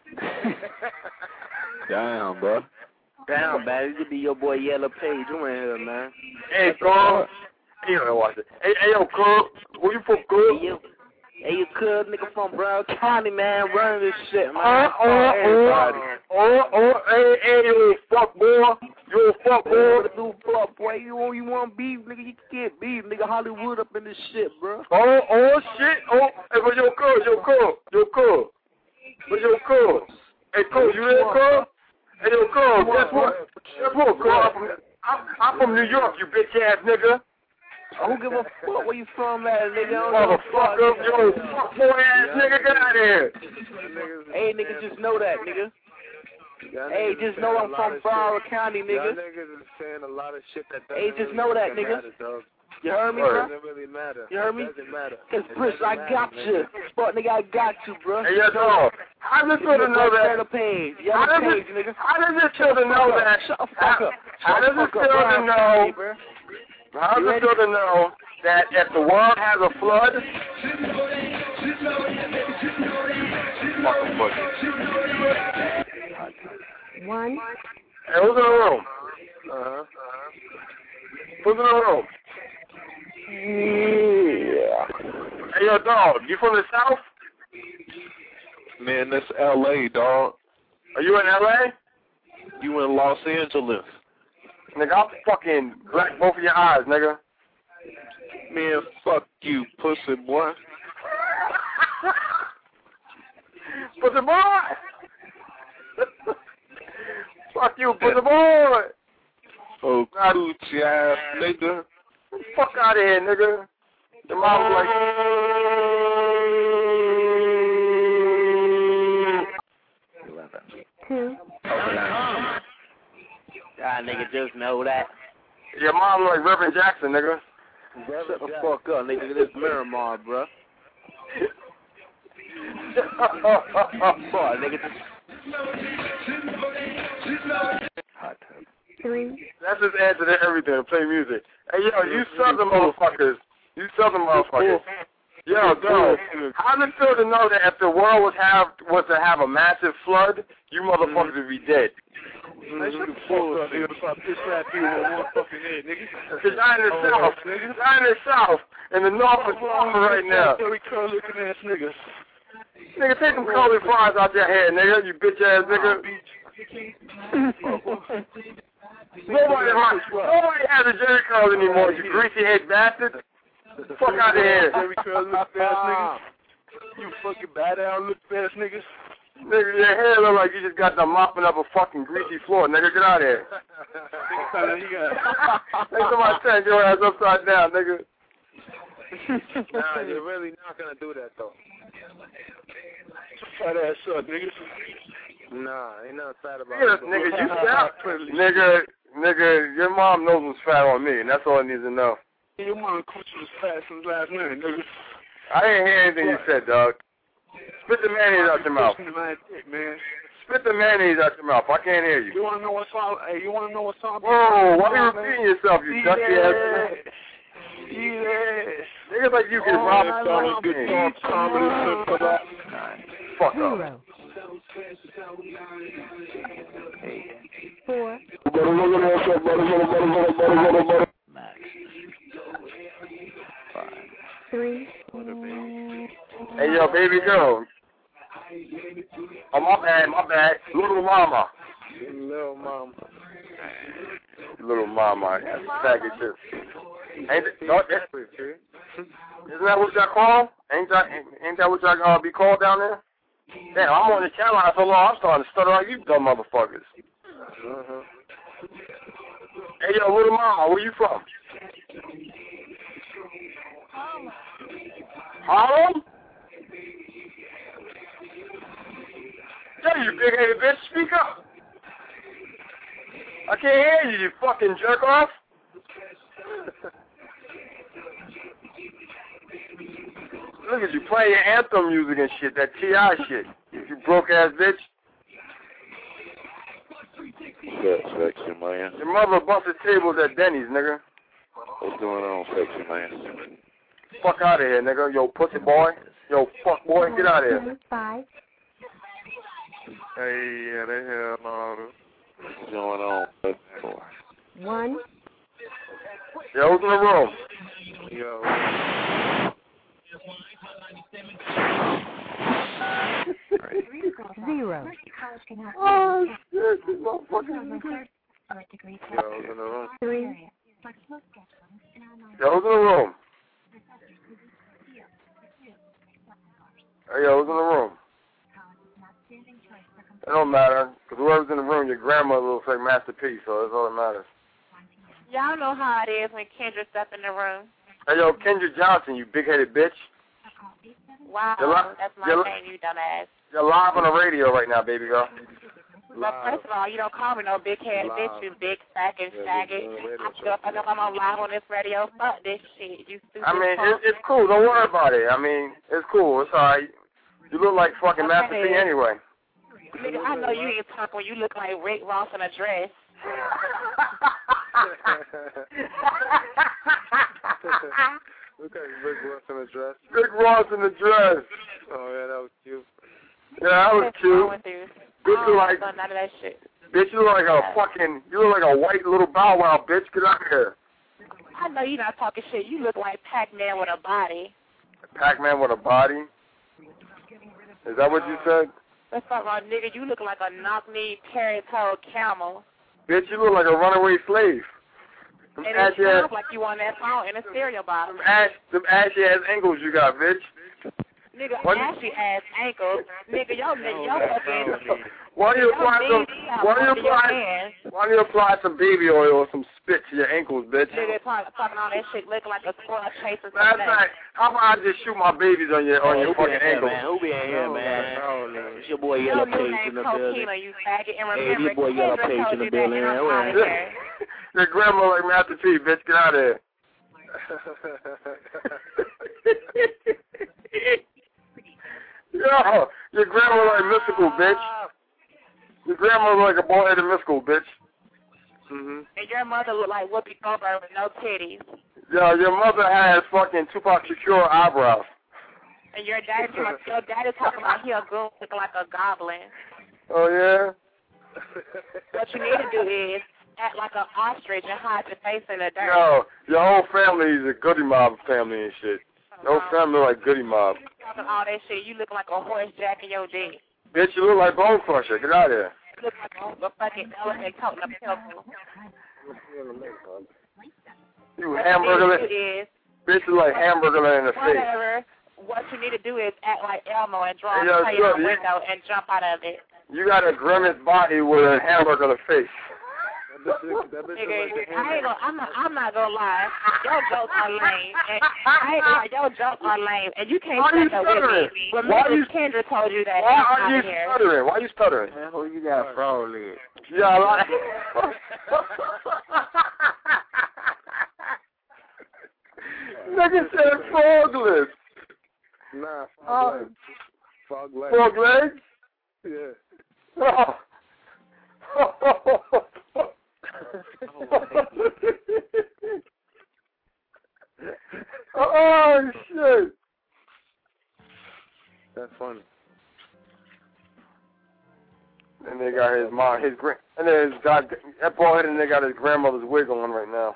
Damn, bro. Damn, man. It could be your boy Yellow Page. You in here, man. Hey, Carl. You don't watch it. Hey, hey, yo, Carl. Where you from, Carl? Hey, you, hey, you cool nigga from Brown County, man. Running this shit, man. Uh, uh, uh, uh, uh, hey, hey, you fuck boy. You a fuck boy. You fuck boy. You want, you want beef, nigga? You can get beef, nigga. Hollywood up in this shit, bro. Oh, oh, shit. Oh, hey, but yo, Carl, yo, Carl, yo, Carl. But yo, Carl. Hey, Carl, you there, Carl? Hey, yo, Carl, guess what? Guess what, Carl? I'm from, I'm, I'm from New York, you bitch-ass nigga. I don't give a fuck where you from at, nigga. Motherfucker, yo, fuck boy ass nigga, get out of here. Hey, nigga, just know that, nigga. Hey, just know I'm from Broward County, nigga. Y'all niggas is saying a lot of shit that Hey, just know that, nigga. Matter, you heard me, bro? bro? It doesn't really matter. You heard me? It doesn't matter. Cause, Chris, I got you. Sport, nigga, I got you, bro. Hey, yo, dog. How does it feel to know that? Yellow Page. How Yellow does Page, it, nigga. how does it feel to know that? Shut the fuck up. How does it feel to know? How does it feel to know that if the world has a flood? Fucking bullshit. One. Hey, who's in the room? Uh-huh. Who's in the room? Yeah. Hey, yo, dog, you from the South? Man, that's L A, dog. Are you in L A? You in Los Angeles. Nigga, I'll fucking black both of your eyes, nigga. Man, fuck you, pussy boy. Pussy boy! Fuck you, pussy boy! Oh, coochie ass nigga. Fuck out of here, nigga. Your mom's like... Two. Ah, nigga, just know that. Your mom like Reverend Jackson, nigga. Shut the fuck up, nigga. This Miramar, bro. Boy, nigga, just... Hot tub. Three. That's his answer to everything, play music. Hey, yo, you southern motherfuckers. You southern motherfuckers. Yo, dog, how does it feel to know that if the world was have was to have a massive flood, you motherfuckers would be dead? Man, shut the fuck up, nigga. If I piss that people with one fucking head, nigga. Because I'm in the South. I'm in the South. And the North is warmer right now. Very curl looking ass niggas. Nigga, take them curly fries out your head, nigga, you bitch ass nigga. Nobody, nobody has a Jerry curl anymore, you greasy head bastard. Fuck out of here. Jerry curl looking ass niggas. You fucking bad ass looking ass niggas. Nigga, your hair look like you just got done mopping up a fucking greasy floor, nigga. Get out of here. Nigga, somebody turn your ass upside down, nigga. Nah, you're really not gonna do that though. Fat ass up, nigga. Nah, ain't nothing fat about Yeah, it. nigga, you fat. Nigga, nigga, your mom knows what's fat on me, and that's all I need to know. Your mom coochie was fat since last night, nigga. I didn't hear anything you said, dog. Spit the mayonnaise out your mouth. Man. Spit the mayonnaise out your mouth. I can't hear you. You wanna know what song? Hey, you wanna know what song? Whoa, why are you repeating yourself, you dusty ass nigga? Yeah. Niggas like you can rob oh, good talk, comedy, fuck up. Zero. Eight. Four. Max. Five. Three. Hey, yo, baby girl. Oh, my bad, my bad. Little mama. Little mama. Little mama. That's faggot shit. Ain't, no, that, isn't that what y'all call? Ain't that, ain't that what y'all uh, be called down there? Damn, I'm on the channel line so long, I'm starting to stutter like you dumb motherfuckers. Uh-huh. Hey, yo, little mama, where you from? Harlem? Yeah, you big-headed bitch, speak up. I can't hear you, you fucking jerk off. Look at you playing your anthem music and shit, that T I shit. You broke-ass bitch. What's up, sexy man? Your mother busted tables at Denny's, nigga. What's going on, sexy man? Fuck out of here, nigga. Yo, pussy boy. Yo, fuck boy, get out of here. Five. Hey, yeah, they hell no. What's going on? One. Yo, who's in the room? Yo. Zero. Oh, shit, this motherfucker. Yo, who's in the room? Three. Yo, who's in the room? Hey, yo, who's in the room? It don't matter, because whoever's in the room, your grandmother looks like Master P, so that's all that matters. Y'all know how it is when Kendra step in the room. Hey, yo, Kendra Johnson, you big-headed bitch. Wow, li- that's my you're name, you dumbass. You're live on the radio right now, baby girl. But first of all, you don't call me no big head bitch, you big fucking faggot. I feel like I'm on live on this radio. Fuck this shit, you stupid. I mean, punk. it, it's cool. Don't worry about it. I mean, it's cool. It's all right. You look like fucking Okay. Master P anyway. Nigga, I know you ain't punk when you look like Rick Ross in a dress. Look at Rick Ross in a dress. Rick Ross in the dress. Oh, yeah, that was cute. Yeah, that was What's wrong with cute. you? Bitch, I you don't like, know none of that shit. bitch, you look like a fucking, you look like a white little Bow Wow, bitch. Get out of here. I know you not talking shit. You look like Pac-Man with a body. Pac-Man with a body. Is that what you said? That's not wrong, nigga. You look like a knock-knee, carrot-toed camel. Bitch, you look like a runaway slave. Them And it ashy ass, sounds like you on that phone in a cereal box. them ash, them ashy ass ankles you got, bitch. Nigga, What? ashy ass ankles. Nigga, your nigga, your fucking. Why don't you apply some? Why don't you apply? Why don't you apply some baby oil or some spit to your ankles, bitch? Nigga, talking all that shit looking like a squirrel chasing some Last snake. night, how about I just shoot my babies on your on your fucking ankles? Who be in here, man? It's your boy Your Yellow new Page name in the building. Coquina, you faggot. And Hey, remember, your boy Yellow Kendra Page told in the you that, building. and I'm Yeah, out of here. Your grandma like Master P, bitch. Get out of here. Yo, your grandma like mystical, bitch. Your grandma like a bald-headed mystical, bitch. Mhm. And your mother look like Whoopi Goldberg with no titties. Yo, your mother has fucking Tupac Shakur eyebrows. And your daddy, your daddy talking about he a goon looking like a goblin. Oh yeah. What you need to do is act like an ostrich and hide your face in the dirt. Yo, your whole family is a Goody Mob family and shit. Your whole family like Goody Mob. Talking all that shit, you look like a horse jacking your dick. Bitch, you look like Bone Crusher. Get out of here. You look like a, a fucking elephant toting a pill. You What hamburger. you need to do is, Bitch, you like hamburger in the face. whatever, what you need to do is act like Elmo and draw Hey, a yo, plate sure, on the you- window and jump out of it. You got a grimace body with a hamburger in the face. Nigga, I ain't gonna, I'm not, I'm not gonna lie. Your jokes are lame. And I ain't gonna lie, your jokes are lame. And you can't Why are you set that with stuttering? me. Why Remember, are you- Kendra told you that. Why I'm are you outta here. stuttering? Why are you stuttering? Man, who you got frog legs? Yeah, like. Nigga said frogless. Nah, Oh. fog legs. Fog legs. Frog legs? Yeah. Oh. Oh shit. That's funny. And they got his mom, his grand, and then his god, that bald headed nigga got his grandmother's wig on right now.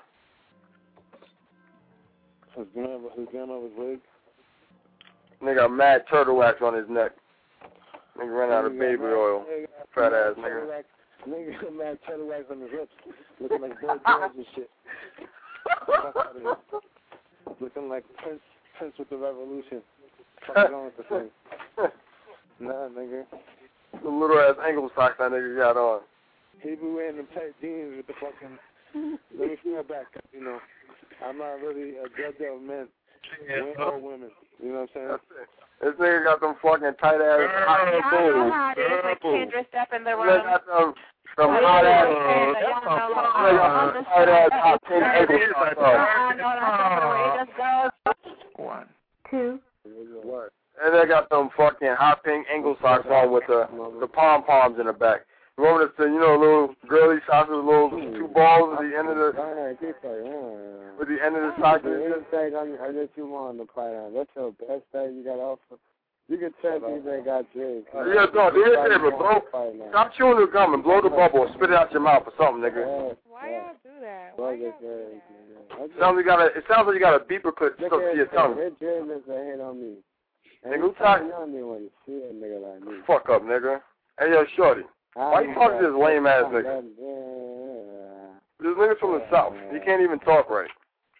His grandma, his grandmother's wig. Nigga got mad turtle wax on his neck. Nigga ran out of baby oil. Fat ass nigga. Nigga got mad turtle wax on his lips, looking like bird dogs and shit. Looking like Prince, Prince with the Revolution. What's wrong with the thing? Nah, nigga. The little ass ankle socks that nigga got on. He be wearing them tight jeans with the fucking. Let me feel back, cause you know, I'm not really a judge of men, women or women. You know what I'm saying? This nigga got them fucking tight ass hot I don't know how it is when Kendra step in the room. They got them, them hot ass, tight ass hot pink ankle socks on. I know that's the way it just goes. One. Two. What? And they got them fucking hot pink ankle socks on with the the pom poms in the back. Remember the, you know, little girly socks with little two balls at the end of the with the end of the sock. Anything I let you want to play on. That's your best thing you got to offer. You can tell these ain't got drinks. Yeah, no, do your favor, bro. Stop chewing the gum and blow the bubble and spit it out your mouth or something, nigga. Why y'all do that? Why y'all do that? Sounds like you got a, it sounds like you got a beeper clip stuck to your tongue. Red dream is a hit on me. Nigga, who talking? Nigga like me. Fuck up, nigga. Hey, yo, shorty. Why you talking to this lame ass nigga? This nigga's from the south. He can't even talk right.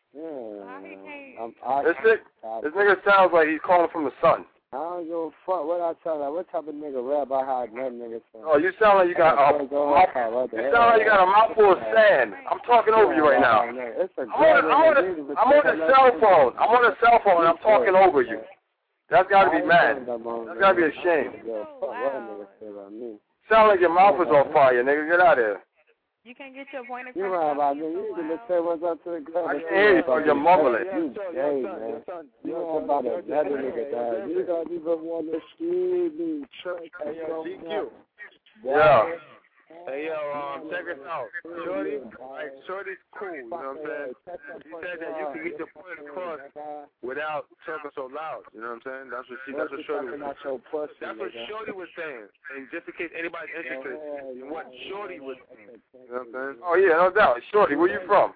This nigga, this nigga sounds like he's calling from the sun. I don't give a fuck what I tell you. What type of nigga rap I had that nigga sound? Oh, you sound like you got a mouth, you sound like you got a mouthful of sand. I'm talking over you right now. I'm on, I'm on, a, I'm on a cell phone. I'm on a cell phone and I'm talking over you. That's gotta be mad. That's gotta be a shame. Sound like your mouth is on fire, nigga. Get out of here. You can't get your point across. You right about me. You can just say what's up to the ground. I can't hear you because you're mumbling. You gay, man. You know about another nigga, dog. You don't even want to excuse me. Hey, yo, D Q. Yeah. Hey, yo, um, check us out. Shorty, like, Shorty's cool, you know what I'm saying? She said that you can get your point across without talking so loud, you know what I'm saying? That's what she, that's what Shorty was saying. That's what Shorty was saying. And just in case anybody's interested in what Shorty was saying, you know what I'm saying? Oh, yeah, no doubt. Shorty, where you from?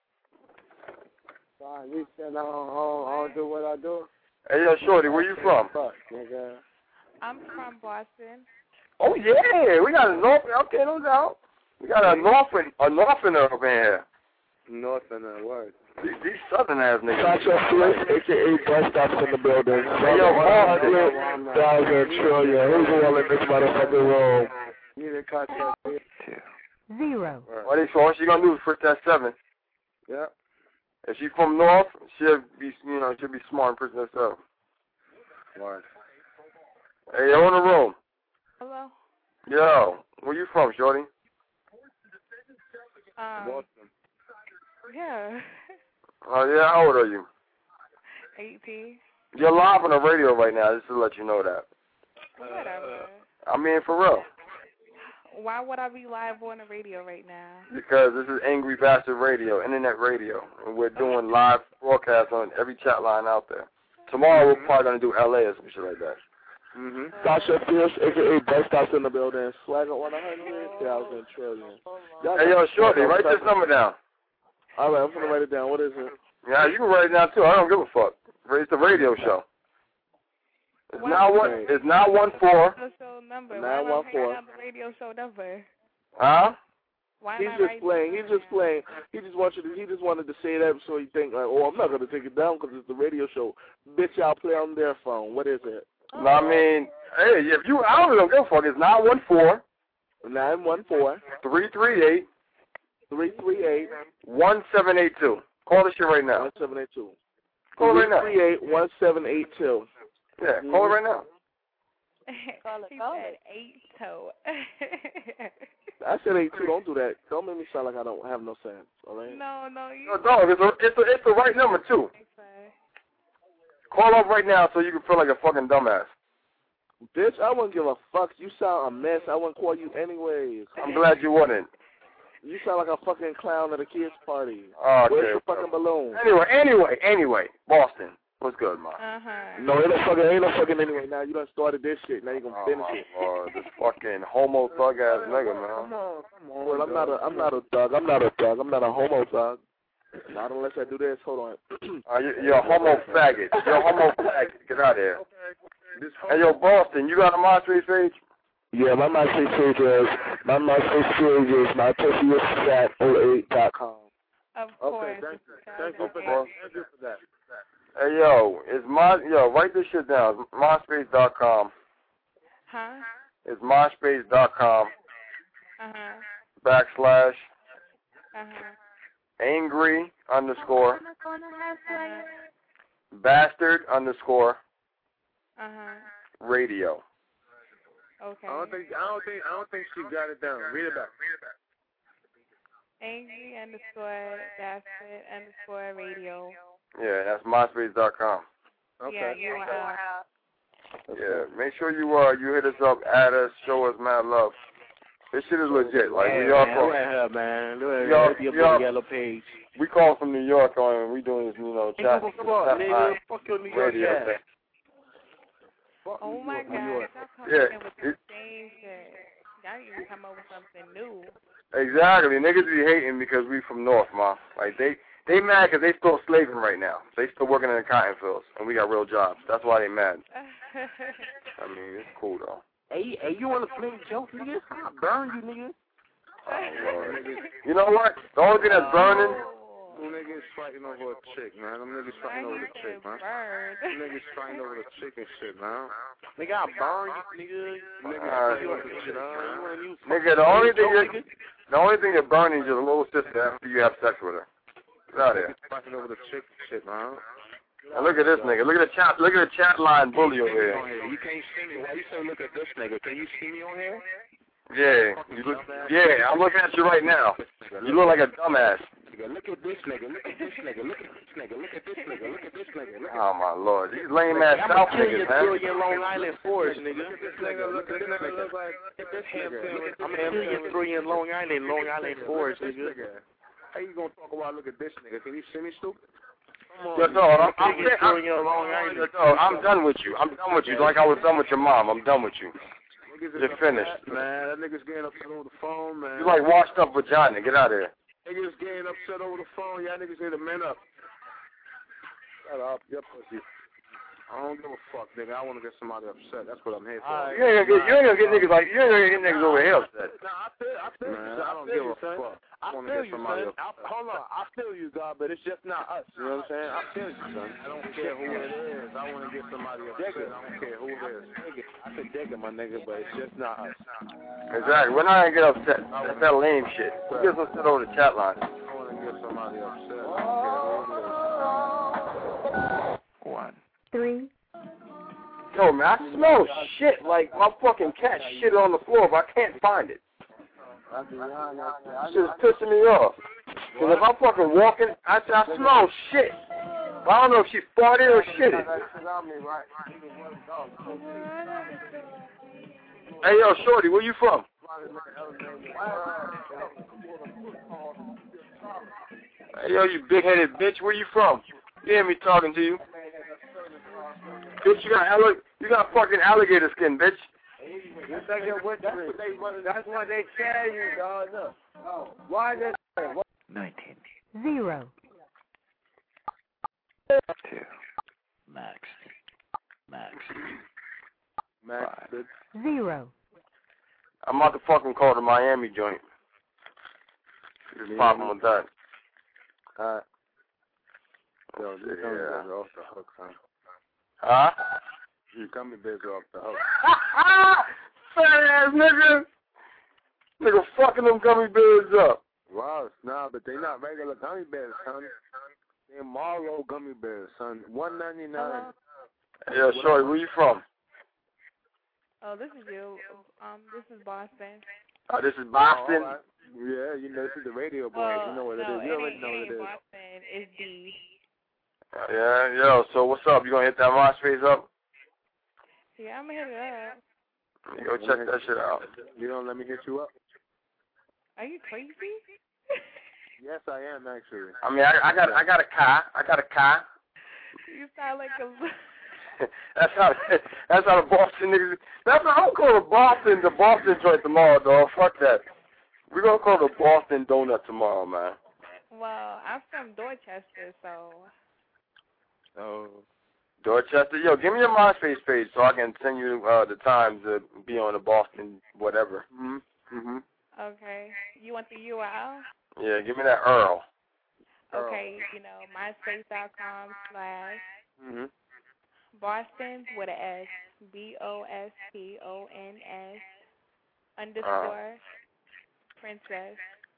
You said I don't, I don't do what I do. Hey, yo, Shorty, where you from? I'm from Boston. Oh, yeah, we got a North, okay, no doubt. We got a Northern, a Northerner up in here. Northerner, what? These, these Southern ass niggas. Sacha Flick, a k a. Bus Stops in the building. Hey, yo, one hundred thousand trillion. Who's all in this motherfucking room? You didn't catch that. Zero. What they so all she gonna do is push that seven. Yeah. If she from North, she'll be, you know, she'll be smart and push that seven. Right. Hey, yo, in the room. Hello. Yo, where you from, shorty? Um, Boston. Yeah. Oh, uh, yeah, how old are you? eighteen. You're live on the radio right now, just to let you know that. Whatever. I mean, for real. Why would I be live on the radio right now? Because this is Angry Bastard Radio, internet radio, and we're doing live broadcasts on every chat line out there. Tomorrow we're probably going to do L A or some shit like that. Mm-hmm. Sasha Fierce, a k a. Bus Stops in the building. Swagger one hundred thousand trillion. Hey, yo, shorty, write this number down. All right, I'm going to write it down. What is it? Yeah, you can write it down, too. I don't give a fuck. It's the radio show. It's now one. It's now one four. Nine one four. The radio show number. Huh? Why He's just playing. He's just playing. He just wants you to. He just wanted to say that so you think like, oh, I'm not gonna take it down because it's the radio show. Bitch, y'all play on their phone. What is it? Oh. No, I mean, hey, if you, I don't give a fuck. It's nine one four. Nine one four. Three three eight. Three three eight. One seven eight two. Call this shit right now. One seven eight two. Call it right now. Three three eight one seven eight two. Yeah, call it right now. He said eight toe. I said eight two. Don't do that. Don't make me sound like I don't have no sense. All right. No, no, you. No, dog. It's a, it's a, it's the right number too. Call up right now so you can feel like a fucking dumbass. Bitch, I wouldn't give a fuck. You sound a mess. I wouldn't call you anyways. I'm glad you wouldn't. You sound like a fucking clown at a kid's party. Oh, okay. Where's your fucking balloon? Anyway, anyway, anyway, Boston. What's good, man? Uh-huh. No, ain't no fucking, ain't no fucking anyway. Now you done started this shit. Now you gonna oh, finish it. Oh, this fucking homo thug ass nigga, man. Come on, come on. Well, I'm not a, I'm not a thug. I'm not a thug. I'm not a homo thug. Not unless I do this. Hold on. uh, you, you're a homo faggot. You're a homo faggot. Get out of here. Hey, yo, Boston, you got a MySpace page? Yeah, my MySpace page is, my MySpace page is my pussy is fat oh eight dot com. Of Okay, course. thank you. Because Thank you okay. for that. Thank you for that. Hey, yo, it's my, yo, write this shit down. MySpace dot com. Huh? It's MySpace dot com Uh-huh. backslash Uh-huh. angry underscore Uh-huh. bastard underscore Uh-huh. radio. Okay. I don't think I don't think I don't think she got it down. Read it back. Read it back. Angry underscore bastard underscore radio. Yeah, that's MySpace dot com. Okay. Yeah, you are. Yeah, make sure you uh you hit us up, add us, show us mad love. This shit is legit. Like yeah, we all man, from look at her, man. Look at Y'all- her. Your y'all- big yellow page. we call from New York on and we doing this, you know, Hey, chat. come on, chat nigga. line Fuck your New York radio ass. thing. Oh my New God. York. Stop coming Yeah, in with it- the same shit. Y'all need to come up with something new. Exactly. Niggas be hating because we from North, ma. Like they they mad because they still slaving right now. They still working in the cotton fields and we got real jobs. That's why they mad. I mean, it's cool though. Hey, hey, you want to fling jokes, nigga? I'll burn you, nigga. Oh, Lord. You know what? The only thing that's burning. Them niggas fighting over a chick, man. Them niggas fighting over the chick, man. Them niggas fighting over the chick and shit, man. Nigga, I'll burn you, nigga. Niggas Alright. fighting over the shit, man. You wanna use Nigga, the only thing Joke, you're, the only thing you're burning is your little sister after you have sex with her. Get out of here. niggas fighting over the chick and shit, man. And look at this nigga. Look at the chat. Look at the chat line bully over here. You can't see me. Why you say look at this nigga? Can you see me on here? Yeah. You look, yeah. I'm looking at you right now. You look like a dumbass. Look at this nigga. Look at this nigga. Look at this nigga. Look at this nigga. Look at this nigga. Look at Oh my lord. These lame ass I'm South gonna kill niggas, you through man. your Long Island forest, nigga. Look at this nigga. Look at this nigga. Look like this nigga. I'm gonna kill you through your Long Island, Long Island forest, nigga. How you gonna talk about look at this nigga? Can you see me, stupid? Come Yo, on. dog, I'm, I'm, Nigga I'm, through your Long Island. yo, dog, I'm done with you. I'm done with you. Like I was done with your mom. I'm done with you. Niggas is You're finished. upset, man. That nigga's getting upset over the phone, man. You like washed up vagina. Get out of here. Niggas getting upset over the phone. Y'all niggas need to man up. Shut up, your pussy. I don't give a fuck, nigga. I want to get somebody upset. That's what I'm here for. You ain't gonna get, you ain't gonna get niggas like you ain't gonna get niggas over here upset. Nah, I feel, I feel Man, you, I son. don't I feel give you, a son. fuck. I wanna feel get you, somebody son. I, upset. hold on, I feel you, God, but it's just not us. You know what I'm saying? I feel you, son. I don't care who it is. I want to get somebody upset. I don't care who it is. I could dig it, my nigga, but it's just not us. Exactly. We're not gonna get upset. That's that lame shit. Who gets upset over the chat line? I want to get somebody upset. I don't care who it is. One. Three. Yo, man, I smell shit like my fucking cat shit on the floor, but I can't find it. This shit is pissing me off. Cause if I'm fucking walking, I, I smell shit. But I don't know if she farted or shitted. Hey, yo, shorty, where you from? Hey, yo, you big-headed bitch, where you from? You hear me talking to you? Bitch, you got allig- you got fucking alligator skin, bitch. That's what they, that's what they tell you, dog. Look. Why is that? Nineteen. Zero. Two. Max. Max. Max, Five. Zero. I'm about to fucking call the Miami joint. Just popping with that. Alright. Yo, these Yeah. gummy bears are off the hook, son. Huh? These gummy bears are off the hook. Fat ass nigga. Nigga fucking them gummy bears up. Wow, nah, but they not regular gummy bears, son. They're Marlowe gummy bears, son. One ninety nine. Yo, shorty, where you from? Oh, this is you. Um, this is Boston. Oh, this is Boston. Oh, yeah, you know, this is the radio boy. Well, you know what no, it is. You already ain't, know it what ain't it is. Boston. It's D. Yeah, yo, so what's up? You gonna hit that MySpace up? Yeah, I'm gonna hit it up. You go check that shit out. You don't let me hit you up? Are you crazy? Yes, I am, actually. I mean, I, I got, I got a car. I got a car. You sound like a. That's how, that's how the Boston niggas. That's how I'm calling Boston the Boston joint tomorrow, dog. Fuck that. We're gonna call the Boston Donut tomorrow, man. Well, I'm from Dorchester, so. Oh. Dorchester, yo, give me your MySpace page so I can send you uh, the time to be on the Boston whatever. Mhm. Mhm. Okay. You want the U R L? Yeah, give me that Earl. Okay, you know, myspace.com slash Mm-hmm. Boston with an S. B O S T O N S underscore princess.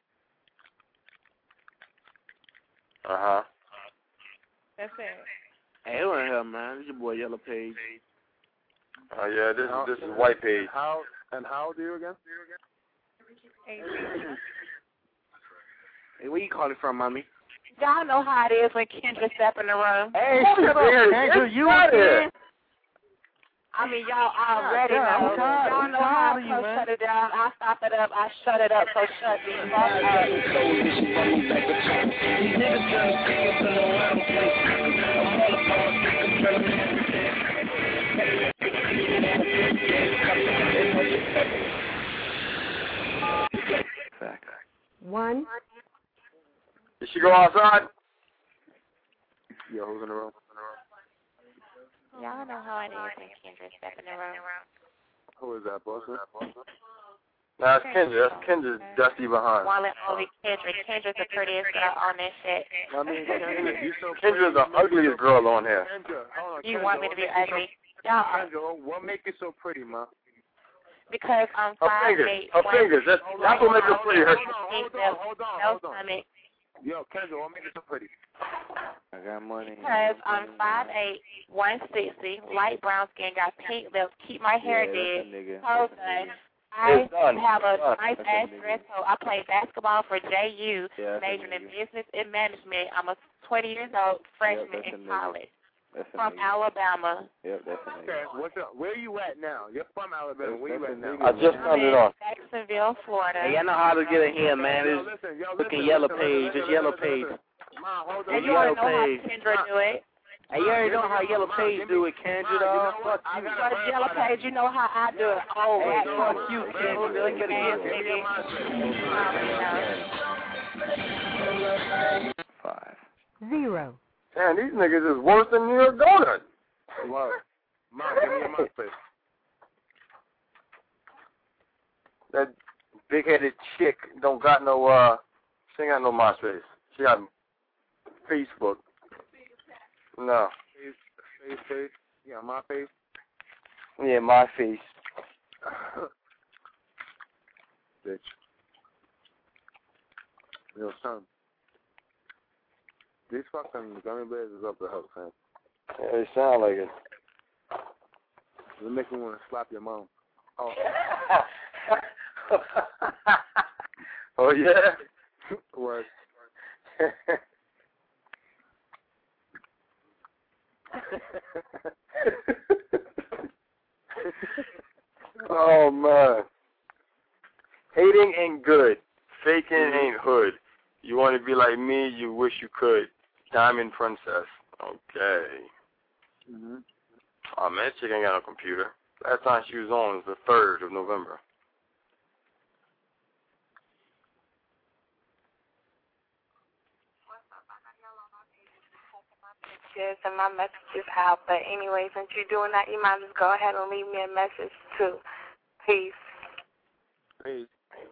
Uh-huh. That's it. Hey, who in here, man? This your boy Yellow Page. Oh, yeah, this is this is White Page. How, and how old are you again? eighteen. Hey, where you calling from, mommy? Y'all know how it is when Kendra step in the room. Hey, shut up, Kendra. You again? I mean, y'all already God, know. I'm tired. Y'all I'm know tired how of you, I man. shut it down. I stop it up. I shut it up. So shut the fuck up. These niggas trying to take us in the wrong place. I'm all about taking Fact. One. Did she go outside? Yeah, who's in the room? Y'all know how it is when Kendra step in the room. Who is that, Boston? Nah, it's Kendra. That's Kendra's dusty behind. One and only Kendra. Kendra's the prettiest girl on this shit. I mean, Kendra, you so Kendra's the ugliest girl on here. Kendra, hold on, You Kendra, want me to what be make you ugly? So, Y'all are. Kendra, what make you so pretty, ma? Because I'm Her five fingers. eight. Her fingers. That's, that's what makes her pretty. Her, Hold on, hold on, No hold on. stomach. Yo, Kendra, what make you so pretty? I got money. Because I'm five eight, one sixty, light brown skin, got pink lips, keep my hair Yeah, did, that's a nigga. toes That's a done. nigga. I It's done. have a It's done. nice That's a ass nigga. dress, so I play basketball for J U, Yeah, that's a majoring in nigga. business and management. I'm a twenty years old freshman that's a in nigga. college That's a from nigga. Alabama. Yep, that's a Okay, nigga. what's up? Where you at now? You're from Alabama. Where you That's at a now? nigga. I just I'm turned in it on. Jacksonville, Florida. Hey, y'all know how to get in here, man. Yo, It's listen, yo, looking listen, Yellow listen, Page. listen, It's listen, Yellow listen, Page. listen. Ma, hold on. And you want to Yellow know how Page. Kendra do it? Hey, you already know how Yellow Ma, Page give do me- it, Kendra, Ma, you dog. know what? Fuck I you. gotta But verify Yellow that. Page, you know how I do it. Oh, Hey, that fuck one. you, Little Kendra. Let's get ass it Give me your nigga. MySpace. Five. Zero. Man, these niggas is worse than New York Donut. What? Ma, give me your MySpace. That big-headed chick don't got no, uh, she ain't got no MySpace. She got Facebook. No. Face, face, face. Yeah, my face. Yeah, my face. Bitch. Yo, son. These fucking gummy bears is up the hook, fam. Yeah, they sound like it. They make me want to slap your mom. Oh. Oh, yeah? What? Oh, man. Hating ain't good. Faking ain't hood. You want to be like me, you wish you could. Diamond Princess. Okay. Mm-hmm. Oh, man, that chick ain't got no computer. Last time she was on was the third of November. And my message is out. But anyway, since you're doing that, you might just go ahead and leave me a message too. Peace. Peace.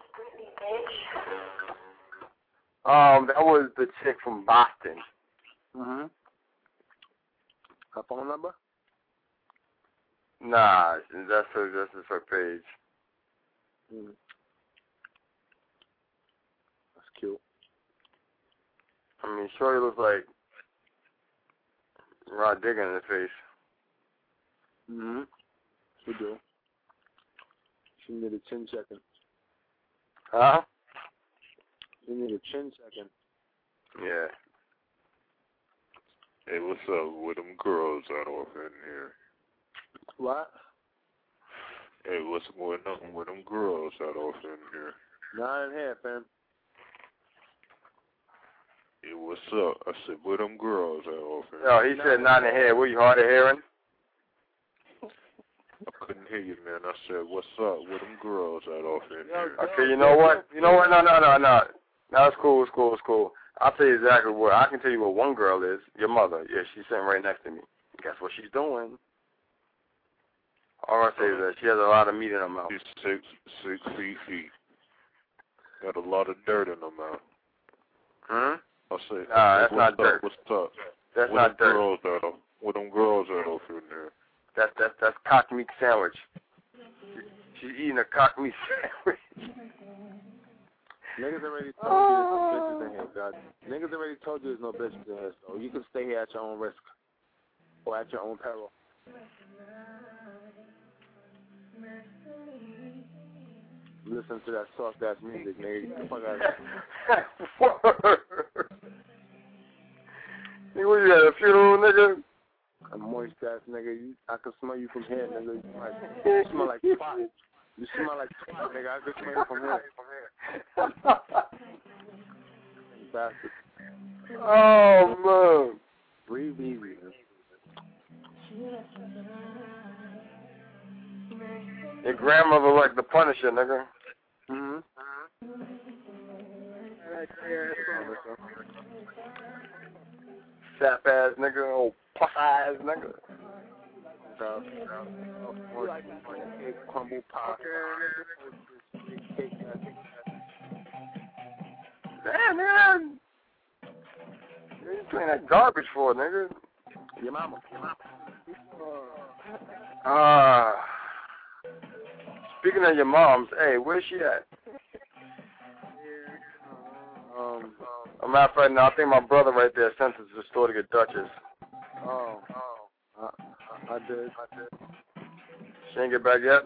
Um, that was the chick from Boston. Mm-hmm. Her phone number? Nah, that's her. That's just her page. Mm. That's cute. I mean, Shorty looks like Rod Digger in the face. Mm-hmm. She do. She need a chin checking. Huh? She need a chin checking. Yeah. Hey, what's up with them girls out off in here? What? Hey, what's going on with them girls out off in here? Not in here, fam. Hey, what's up? I said, where them girls out off in Yo, here? he said not in the head. Were you hard of hearing? I couldn't hear you, man. I said, what's up with them girls out off in here? Okay, you know what? You know what? No, no, no, no. No, it's cool, it's cool, it's cool. I'll tell you exactly what. I can tell you what one girl is. Your mother. Yeah, she's sitting right next to me. Guess what she's doing? All I say is that she has a lot of meat in her mouth. She's six, six feet deep. Got a lot of dirt in her mouth. Hmm? I say, Nah, that's what's not up, dirt. What's up? That's Where not them dirt. girls at? o- Where them girls at over there? That's that's that's cock meat sandwich. She, she's eating a cock meat sandwich. Niggas already told you there's no bitches in here, God. Niggas already told you there's no bitches in here, so you can stay here at your own risk. Or at your own peril. Listen to that soft ass music, nigga. Get the fuck out of here. Nigga, what you at, a funeral, nigga? A moist ass nigga. You, I can smell you from here, nigga. You smell like, you smell like twat. You smell like twat, nigga. I can smell you from here. Bastard. Oh, man. Breathe easy. Your grandmother like the Punisher, nigga. Mm-hmm. Sap ass nigga, old puff ass nigga. Crumble pie. Damn, nigga. You playing that garbage for, nigga? Your mama. Your mama. Ah. Uh, speaking of your moms, hey, where's she at? Um, a matter of fact, no, I think my brother right there sent us to the store to get Dutchess. Oh, oh. I, I did. I did. She ain't get back yet?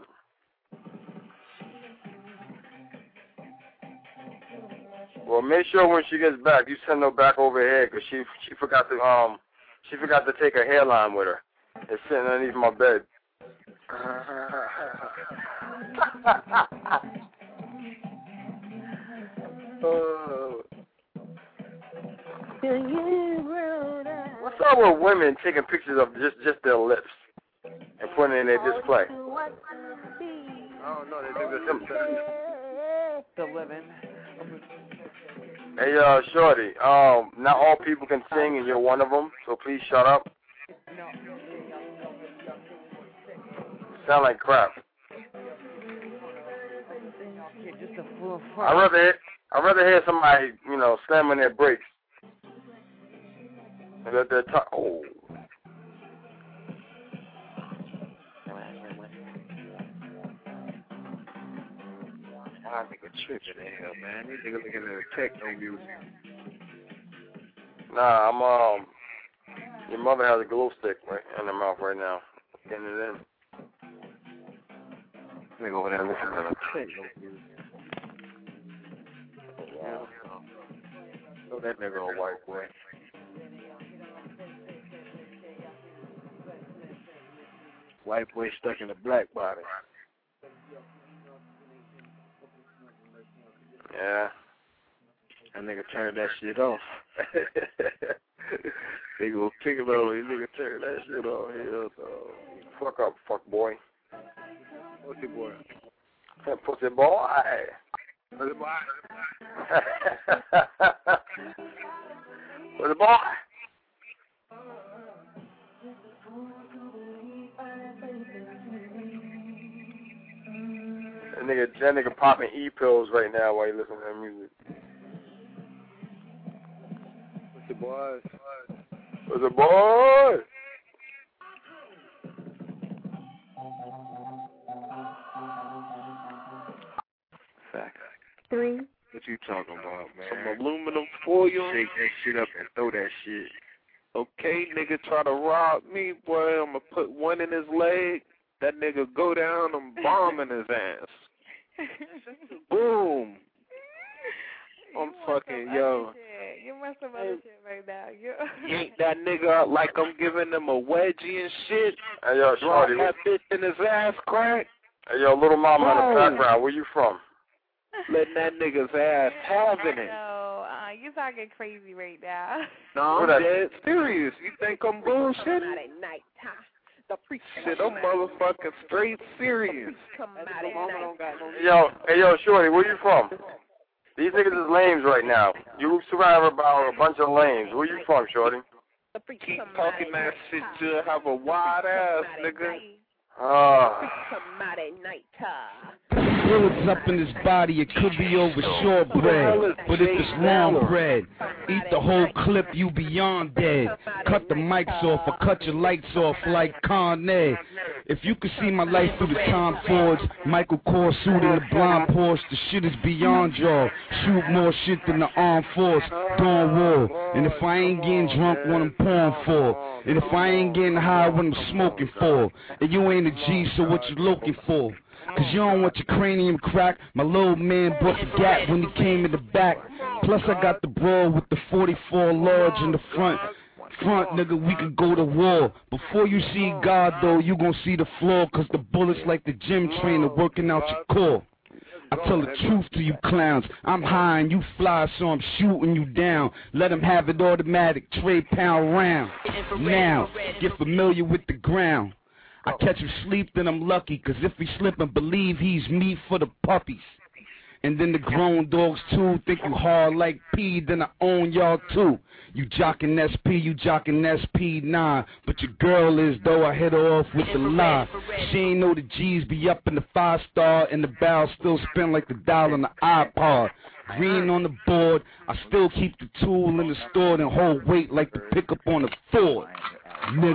Well, make sure when she gets back, you send her back over here, because she she forgot to um she forgot to take her hairline with her. It's sitting underneath my bed. uh, what's up with women taking pictures of just just their lips and putting it in their display? Oh no, they think they're The living. Hey, uh, Shorty, um, not all people can sing, and you're one of them, so please shut up. Sound like crap. I'd rather hear, I'd rather hear somebody, you know, slamming their brakes. And that they're talk- oh. I think a tripping in here, man. These niggas looking at the techno music. Nah, I'm, um, your mother has a glow stick right in her mouth right now. Getting it in. Nigga over there listening to the techno music. Yeah. Throw that nigga a white boy. White boy stuck in a black body. Yeah. That nigga turned that shit off. They go pick it over. This nigga turn that shit off. Hell no. Fuck up, fuck boy. Pussy boy. Pussy boy. Pussy boy. Pussy boy. That nigga, that nigga popping E-pills right now while you listen to that music. Pussy boy. Pussy boy. Fact. Three. What you talking about, man? Some aluminum foil. Shake that shit up and throw that shit. Okay, nigga try to rob me, boy, I'ma put one in his leg. That nigga go down, I'm bombing his ass. Boom. I'm fucking, yo. You must have other shit right now. You Yank that nigga up like I'm giving him a wedgie and shit. Hey, yo, Drop Shorty. that bitch in his ass crack. Hey, yo, little mama in the Boom. background. Where you from? Letting that nigga's ass having it. No, uh, you talking crazy right now. No, I'm What dead serious. You think I'm bullshitting? Not at night time. The freak Shit, I'm motherfucking straight serious. come out at night. Yo, hey, yo, Shorty, where you from? These niggas is lames right now. You surrounded by a bunch of lames. Where you from, Shorty? Keep talking that shit to have a wide ass, nigga. Ah. Come out at night time. Bullets up in his body, it could be over shortbread, but if it's long bread, Eat the whole clip, you beyond dead. Cut the mics off or cut your lights off like Con Ed. If you could see my life through the Tom Fords, Michael Kors suit in the blonde Porsche, the shit is beyond y'all. Shoot more shit than the armed force, Dawn War. And if I ain't getting drunk, what I'm pouring for. And if I ain't getting high, what I'm smoking for. And you ain't a G, so what you looking for? Cause you don't want your cranium cracked. My little man bought the gap when he came in the back. Plus I got the broad with the forty-four large in the front. Front, nigga, we could go to war. Before you see God, though, you gon' see the floor. Cause the bullets like the gym trainer working out your core. I tell the truth to you clowns. I'm high and you fly, so I'm shooting you down. Let them have it automatic, trade pound round. Now, get familiar with the ground. I catch him sleep, then I'm lucky, cause if he slip and believe he's meat for the puppies. And then the grown dogs too, think you hard like P, then I own y'all too. You jockin' S P, you jockin' S P nine, but your girl is, though I hit her off with the lie. She ain't know the G's be up in the five star, and the barrel still spin like the dial on the iPod. Green on the board, I still keep the tool in the store and hold weight like the pickup on the Ford. Nigga.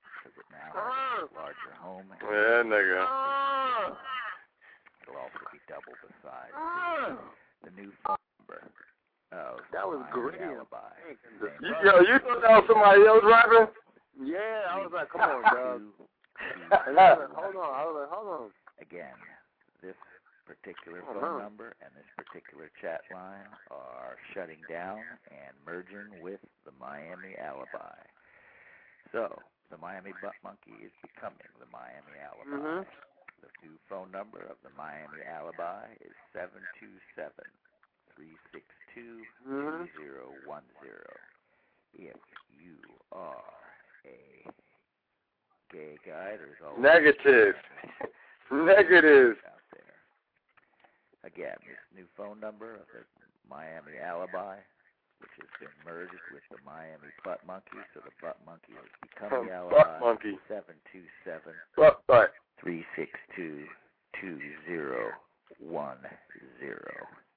Yeah, nigga. It'll also be double the size. The new phone number of that was great. Alibi. You, yo, you thought that was somebody else rapping? Yeah, I was like, come on, dog. And I was like, hold on, I was like, hold on. Again, this particular Hold phone on. number and this particular chat line are shutting down and merging with the Miami Alibi. So, the Miami Butt Monkey is becoming the Miami Alibi. Mm-hmm. The new phone number of the Miami Alibi is seven two seven, three six two, two zero one zero. If you are a gay guy, there's always Negative. Negative. out there. Again, this new phone number of the Miami Alibi, which has been merged with the Miami Butt Monkey, so the Butt Monkey has become the Alibi. Butt Monkey. seven two seven, Butt Butt. three six two, two zero one zero.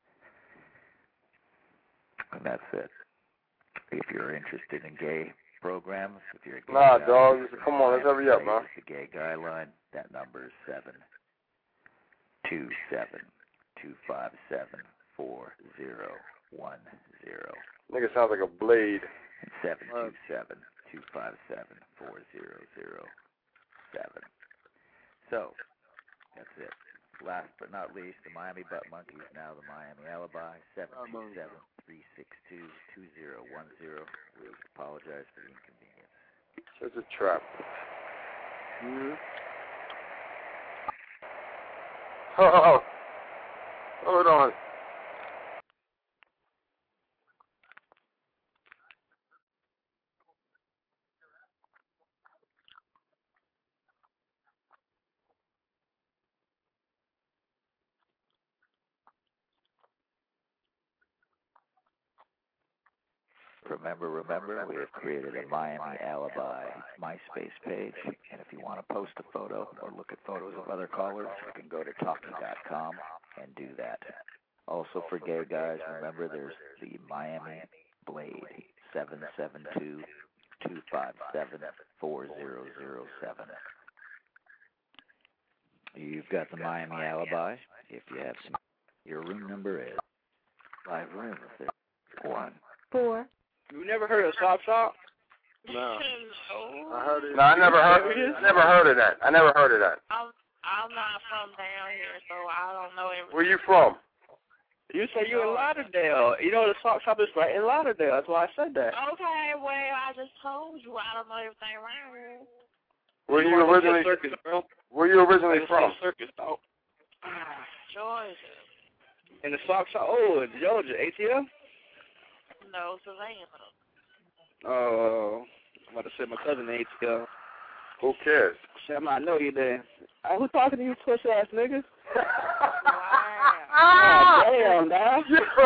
And that's it. If you're interested in gay programs, if you're a gay Nah, guy, dog. Come on, let's hurry up, man. the gay guy line, that number is seven two seven, two five seven, four zero one zero. Nigga sounds like a blade. seven two seven, two five seven, four zero zero seven. So, that's it. Last but not least, the Miami Butt Monkey is now the Miami Alibi, seven two seven, three six two, two zero one zero. We apologize for the inconvenience. It's a trap. Mm-hmm. Oh, hold on. Remember, remember, we have created a Miami Alibi MySpace page, and if you want to post a photo or look at photos of other callers, you can go to talking dot com and do that. Also for gay guys, remember there's the Miami Blade, seven seven two, two five seven, four zero zero seven. You've got the Miami Alibi. If you have some, your room number is five room one. Four. You never heard of Shop Shop? No. I heard it. No, I never heard. I never heard of that. I never heard of that. I'm I'm not from down here, so I don't know everything. Where you from? You say you in Lauderdale. You know the Shop Shop is right in Lauderdale. That's why I said that. Okay, well, I just told you I don't know everything around here. Where you originally? Circus, bro. Where you originally from? Circus, dog. Georgia. In the Shop Shop. Oh, in Georgia. A T L? No, Savannah. Oh, I'm about to say my cousin A T L. Who cares? Shit, I might know you there. Hey, who talking to you, pussy ass nigga? Ah! Oh, damn, dog.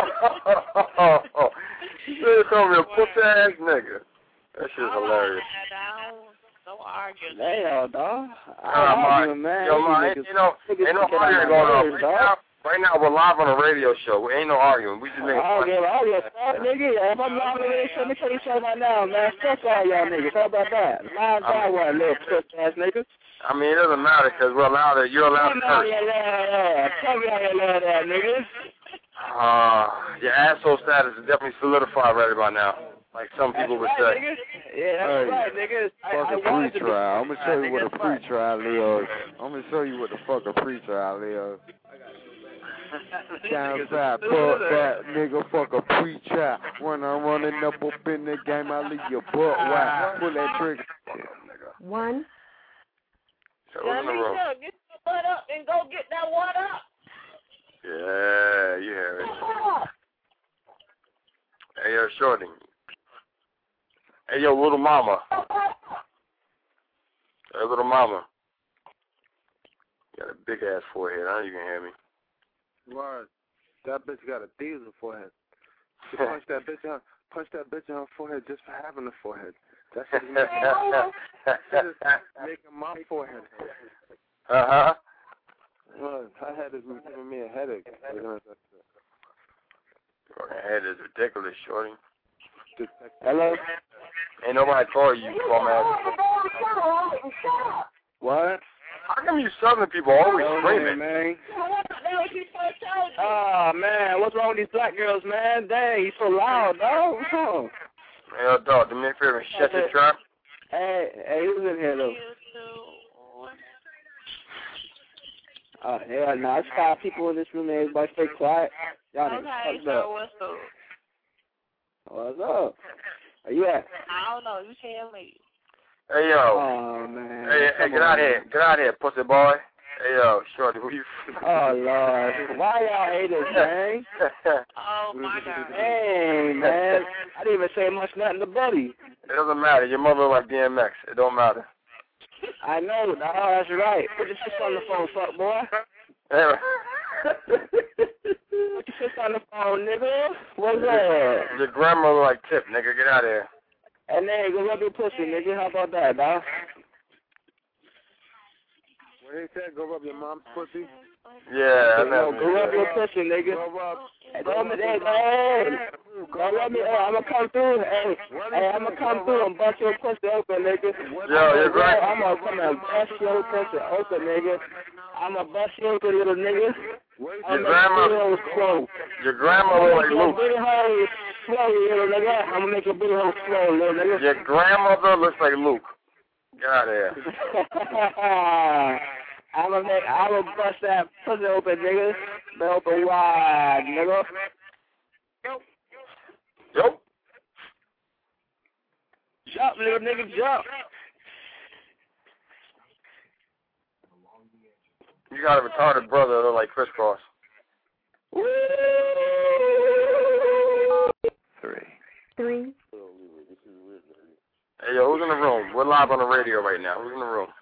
You call me a pussy ass nigga. That shit's hilarious. Don't argue. Damn, dog. Uh, my, man. yo, my, ain't, you know, ain't no arguing going on right now. Right now, we're live on a radio show. We ain't no arguing. We just make I don't give a fuck, nigga. If I'm live on the radio show, let me tell you something right now, man. Fuck all y'all niggas. How about that? Live that one, little puss-ass niggas. I mean, it doesn't matter because we're allowed to, you're allowed to curse. Tell me how you love that, niggas. Uh, your asshole status is definitely solidified right about now, like some people would say. Yeah, that's Hey, right, niggas. Fuck a pre-trial. I'm gonna show you what a pre-trial is. I'm gonna show you what the fuck a pre-trial is. Downside, fuck that nigga, fuck a pre-trial. When I'm running up up in the game, I leave your butt wide. Pull that trigger. One. So who's in the room? Get your butt up and go get that water up. Yeah, you hear it. Hey, yo, Shorty. Hey, yo, little mama. Hey, little mama. You got a big ass forehead. I know you can hear me. Word. That bitch got a diesel forehead. She punched that bitch out. Punch that bitch on her forehead just for having a forehead. That shit is making my forehead. Uh huh. Well, her head is giving me a headache. Your head is ridiculous, Shorty. Hello? Ain't nobody call you, bum ass. What? How come you Southern people always Oh, screaming? man. Oh, man, what's wrong with these black girls, man? Dang, you so loud, dog. What's wrong? Hey, yo, dog, do me a favor and shut your trap. Hey, hey, who's in here, though? Oh, hell no. It's five people in this room and everybody stay quiet. Y'all niggas Okay, fucked up. so what's up? What's up? Where you at? I don't know. You tell me. Hey, yo. Oh, man. Hey, hey, Come get on, out man. here. Get out here, pussy boy. Hey, yo, Shorty, who you... Oh, Lord. Why y'all haters, man? Oh, my God. Hey, man. I didn't even say much nothing to Buddy. It doesn't matter. Your mother like D M X. It don't matter. I know. No, that's right. Put your sister on the phone, fuck boy. Hey, Put your sister on the phone, nigga. What's up? your grandmother like Tip, nigga. Get out of here. And then go rub your pussy, nigga. How about that, dog? What he said, go rub your mom's pussy? Yeah, I No, know. go rub your pussy, nigga. Go rub. Hey, go rub me, hey, hey. Go rub me. Hey, I'm gonna come through. Hey, hey, I'm gonna come through and bust your pussy open, nigga. Yo, you're right. I'm gonna come and bust your pussy open, nigga. I'm gonna bust you open, little nigga. Your grandma, slow. your grandmother like Luke. Booty hole slow, little nigga. I'm gonna make your booty hole slow, little nigga. Your grandmother looks like Luke. Get out of here. I'm gonna make, I'm gonna bust that pussy open, nigga. But open wide, nigga. Yo. Jump, little nigga, jump. You got a retarded brother that look like Crisscross. Three. Three. Hey, yo, who's in the room? We're live on the radio right now. Who's in the room?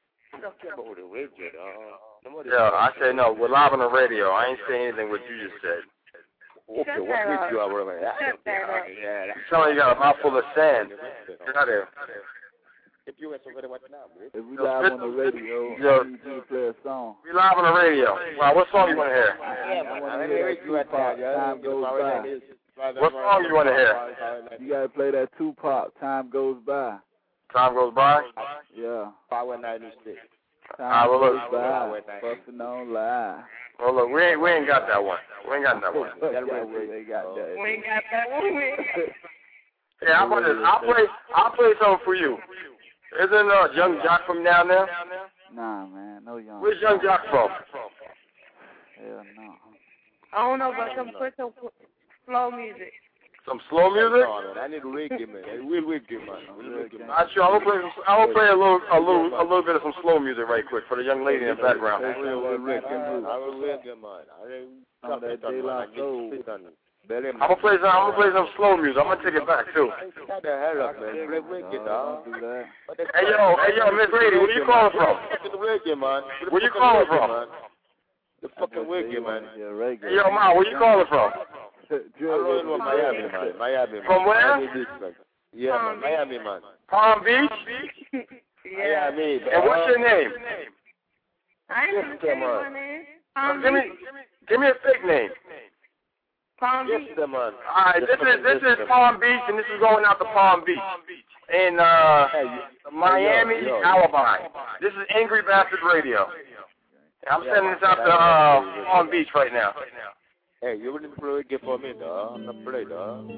Yeah, I said no. We're live on the radio. I ain't saying anything what you just said. Okay, what with you? I was like, You sound like you got a mouthful of sand. Get out of here. If we live on the radio, Yo. I need you to play a song. We live on the radio. Wow, what song you want to hear? I want to hear that Tupac, Time Goes By. What song you want to hear? You got to play that Tupac, Time Goes By. Time Goes By? Yeah. Power ninety-six. Ah, Time well, goes look. by, busting on lie. Well, look, we ain't, we ain't got that one. We ain't got that one. They got that. We ain't got that one. Yeah, how about this? I'll play, I'll play something for you. Isn't uh, Young Jock from down there? Nah, man, no young. Where's Young Jock from? Hell no. I don't know, but some put some slow music. Some slow music? I need reggae, man. We'll reggae, man. Not sure. I'm gonna play. Some, I'm gonna play a little, a little, a little bit of some slow music right quick for the young lady in the background. I will reggae, man. I'm that De La Soul. I'm gonna play some. I'm gonna play some slow music. I'm gonna take it back too. Shut the hell up, man. Play reggae, dog. Hey yo, hey yo, Miss Lady, where you calling from? Reggae, man. Where you calling from? The fucking reggae, man. Yeah, reggae. Hey yo, Ma, where you calling from? I'm from Miami, man. Miami, man. From where? Yeah, man. Miami, man. Palm Beach. Yeah. Miami. And what's your name? I ain't gonna tell you my name. Palm give me, Beach. give me, give me a fake name. Palm Beach. Yes, man. All right, this is this is Palm Beach, and this is going out to Palm Beach in uh, Miami, yo, yo. Alibi. This is Angry Bastard Radio. I'm sending this out to uh, Palm Beach right now. Hey, you wouldn't play it for me, dog. I'm not play, dog.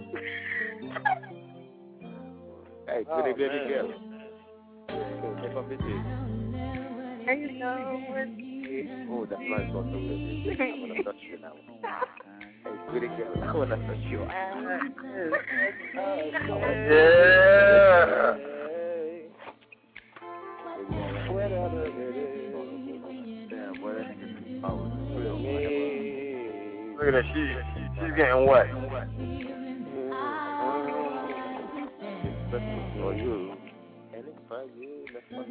Hey, Oh, good baby man. girl. Hey, from bitches. There you go. Oh, that's nice. So good. I want to touch you now. Hey, pretty girl. I want to touch you. Yeah. Damn, boy, that nigga oh, real. Look at that. She, she's getting wet. For you. And it's for you. That's for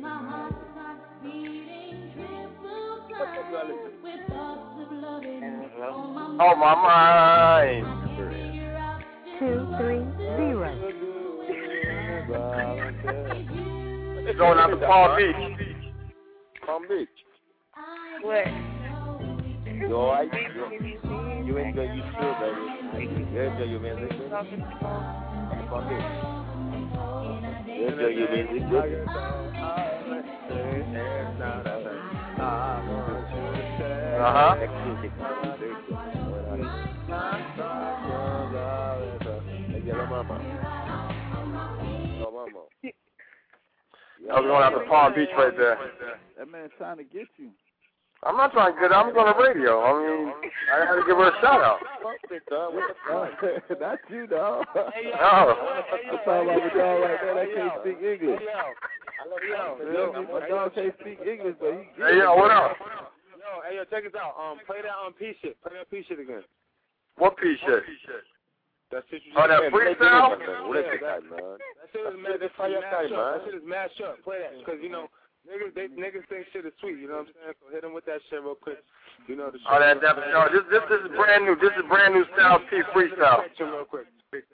Oh, my mind. Two, three, zero. It's going out to Palm Beach. Palm Beach. What? Yo, I, you, you enjoy your show, baby. You enjoy your music. Palm Beach. You enjoy your music, good. Uh-huh. I was going out to Palm Beach right there. That man's trying to get you. I'm not trying to get I'm going to radio. I mean, I had to give her a shout out. That's you, dog. No. I'm talking about a dog like that that can't speak English. Yo, My dog can't speak English, but he Hey, yo, what up? Yo, hey, yo, check this out. Um, play that um P shit. Play that P shit again. What piece shit? That shit you Oh, that just freestyle? Yeah, that, that shit is mad. That shit is mashed up. That shit is mashed up. Play that, cause you know niggas, they niggas think shit is sweet. You know what I'm saying? So hit them with that shit real quick. You know the shit. Oh, that, that, no, this, this, this is brand new. This is brand new Styles P freestyle. Real quick.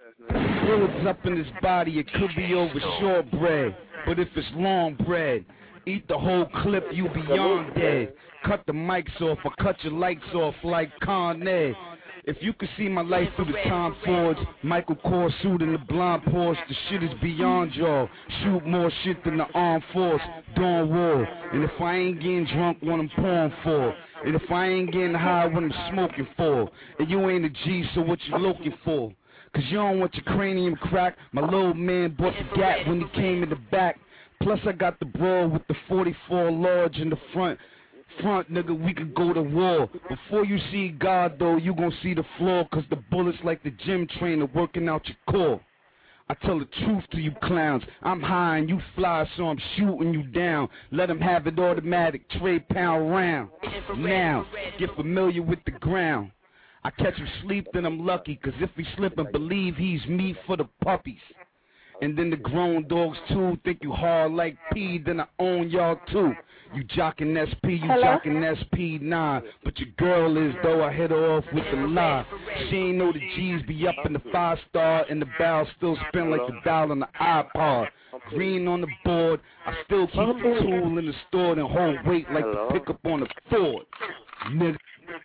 Fluids up in his body, it could be over shortbread. But if it's long bread, eat the whole clip, you beyond dead. Cut the mics off or cut your lights off like Con Ed. If you could see my life through the Tom Fords, Michael Kors suit in the blonde Porsche, the shit is beyond y'all. Shoot more shit than the armed force, Dawn War. And if I ain't getting drunk, what I'm pouring for. And if I ain't getting high, what I'm smoking for. And you ain't a G, so what you looking for? Cause you don't want your cranium cracked. My little man bought the gap when he came in the back. Plus I got the broad with the forty-four large in the front. Front, nigga, we could go to war. Before you see God, though, you gon' see the floor. Cause the bullets like the gym trainer working out your core. I tell the truth to you clowns. I'm high and you fly, so I'm shooting you down. Let them have it automatic, trade pound round. Now, get familiar with the ground. I catch him sleep, then I'm lucky. Cause if he slip and believe he's me for the puppies. And then the grown dogs too think you hard like P, then I own y'all too. You jockin' S P, you Hello? jockin' S P nine. But your girl is, though, I hit her off with the lie. She ain't know the G's be up in the five star, and the barrel still spin like the dial on the iPod. Green on the board, I still keep the tool in the store and hold weight like the pickup on the Ford. Nigga.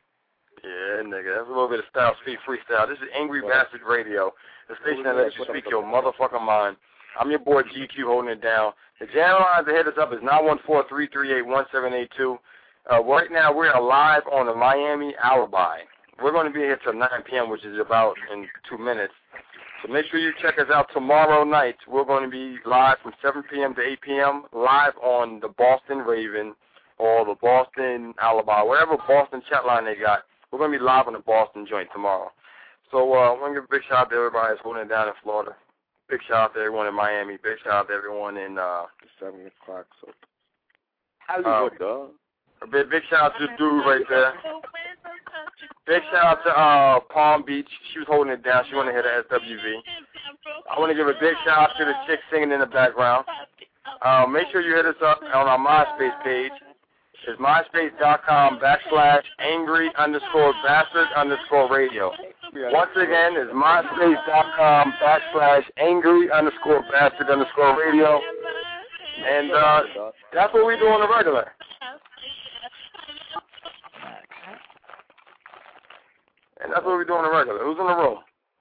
Yeah, nigga, that's a little bit of Styles P freestyle. This is Angry Bastard Radio, the station that lets you speak your motherfucking mind. I'm your boy G Q holding it down. The jam line to hit us up is nine one four, three three eight, one seven eight two. Uh, right now, we're live on the Miami Alibi. We're going to be here till nine p.m., which is about in two minutes. So make sure you check us out tomorrow night. We're going to be live from seven p.m. to eight p.m., live on the Boston Raven or the Boston Alibi, whatever Boston chat line they got. We're going to be live on the Boston joint tomorrow. So uh, I want to give a big shout out to everybody that's holding it down in Florida. Big shout out to everyone in Miami. Big shout out to everyone in uh, seven o'clock. So. Hollywood, dog. A big, big shout out to the dude right there. Big shout out to uh, Palm Beach. She was holding it down. She wanted to hear the S W V. I want to give a big shout out to the chick singing in the background. Uh, make sure you hit us up on our MySpace page. It's myspace.com backslash angry underscore bastard underscore radio. Once again, it's myspace.com backslash angry underscore bastard underscore radio. And uh, that's what we do on the regular. And that's what we do on the regular. Who's in the room?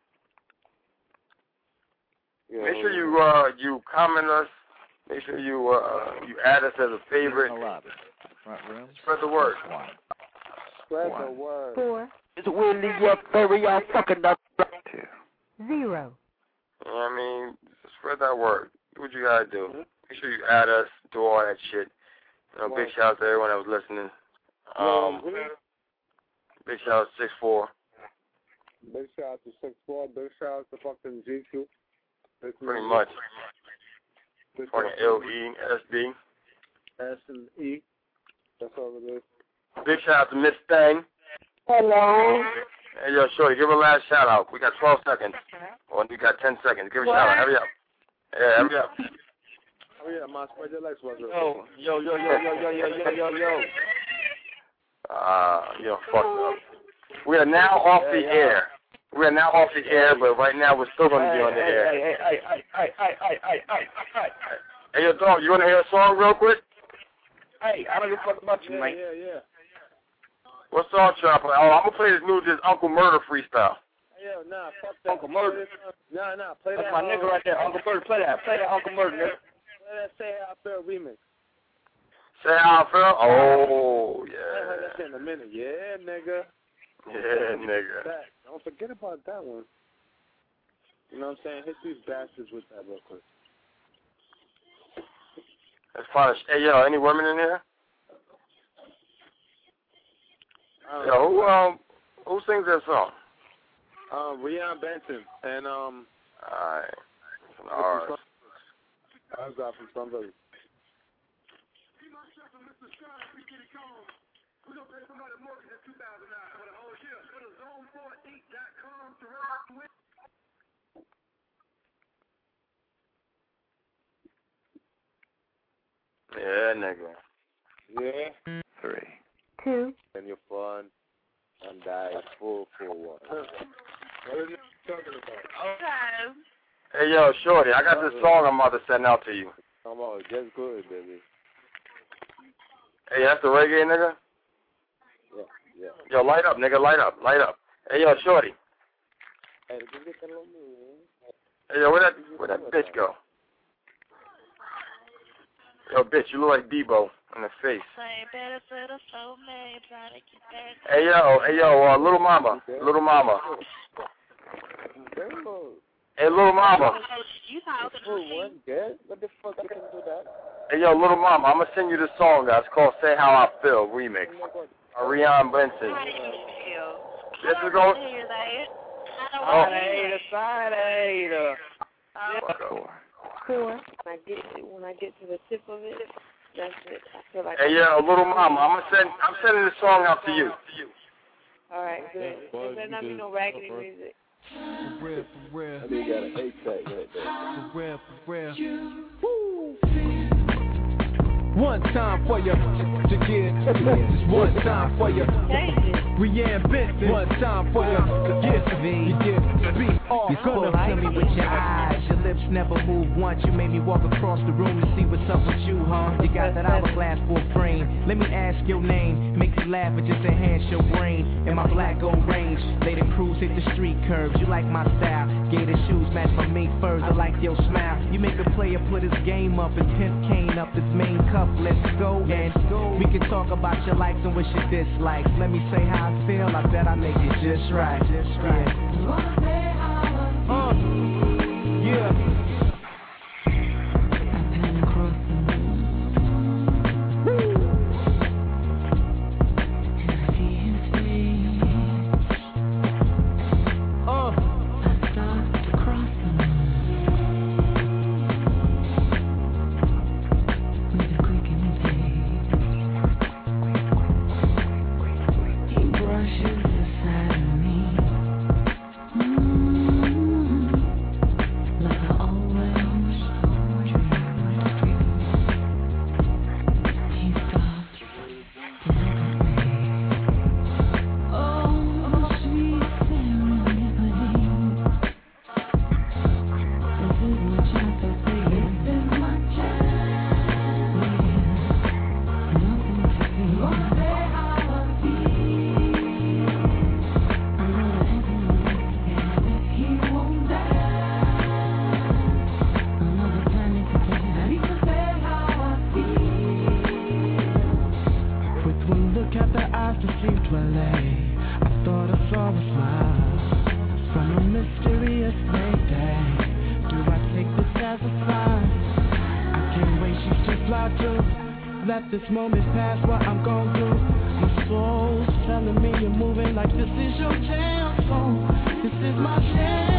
Yeah, Make sure you uh you comment us. Make sure you uh you add us as a favorite. Front room. Spread the word. One. Spread One. the word. Four. It's Willie your very y'all fucking up. Two. Zero. You know what I mean? Spread that word. Do what you gotta do. Make sure you add us, do all that shit. You know, big shout out to everyone that was listening. Um, big shout out to six four. Big shout out to six four. Big shout out to fucking G Q. Pretty much. Fucking L E S B. S and E. That's all it is. Big shout out to Miss Thang. Hello. Hey, yo, Shorty, give her a last shout out. We got twelve seconds. Or we got ten seconds. Give her a shout out. Hurry up. Yeah, hurry up. Oh, yeah, my spread your legs was it? Yo, yo, yo, yo, yo, yo, yo, yo, yo, yo. Ah, uh, yo, fucked up. We are now off the air. We are now off the air, but right now we're still going to be on the air. Hey, hey, hey, hey, hey, hey, hey, hey, hey. Hey, yo, dog, you want to hear a song real quick? Hey, I don't give a fuck about you, Yeah, man. yeah, yeah. What song should I play? Oh, I'm going to play this new this Uncle Murder freestyle. Yeah, nah, fuck that. Uncle Murder. Nah, nah, play That's that. my nigga right there. Uncle Murder, play that. Play that Uncle Murder, nigga. Play that Say How I Feel remix. Say How I Feel? Oh, I heard yeah. that shit in a minute. Yeah, nigga. Yeah, nigga. That. Don't forget about that one. You know what I'm saying? Hit these bastards with that real quick. That's fine. Hey, yo, any women in here? Um, Yo, who, um, who sings that song? Um, Rian Benson and um. Alright. Alright. I got from somebody. Yeah, nigga. Yeah. Three. Two. And you're fun. And die full for one. What are you talking about? Okay. Hey, yo, Shorty, I got this song I'm about to send out to you. Come on, just good, baby. Hey, that's the reggae, nigga? Yeah, yeah. Yo, light up, nigga, light up, light up. Hey, yo, Shorty. Hey, just get that little move. Hey, yo, where that, where that bitch go? Yo, bitch, you look like Debo in the face. Hey, yo, hey, yo, uh, little mama, little mama. Hey, little mama. What the fuck you can do that? Hey, yo, little mama, I'm going to send you this song, guys. It's called Say How I Feel remix. Uh, Rian Benson. This is going... Oh, hater, side hater. Four. Four. When I get to, when I get to the tip of it, that's it. I feel like. Hey, yeah, little mama, I'm gonna send. I'm sending this song out to you. All right, good. There better not be no raggedy music. For real, for real. I think you got an eight track right there. For real, for real. Woo. One time for you to get, just one time for you. Rian Benson, one time for you to get, you get, be off. You spoke to me with your eyes, your lips never move once. You made me walk across the room to see what's up with you, huh? You got that hourglass for a frame. Let me ask your name, make you laugh and just enhance your brain. In my black gold range, lay the cruise, hit the street curves. You like my style, gator shoes match my mink furs. I like your smile. You make a player put his game up and pimp cane up his main cup. Let's go and we can talk about your likes and what you dislike. Let me say how I feel. I bet I make it just right. Just right. Yeah. Uh, yeah. Like With one look at the eyes that seem to allay, I thought I saw a smile from a mysterious lady. Do I take this as a sign? I can't wait, she's just like you. Let this moment pass, what I'm gon' do. My soul's telling me you're moving like this is your chance. So this is my chance.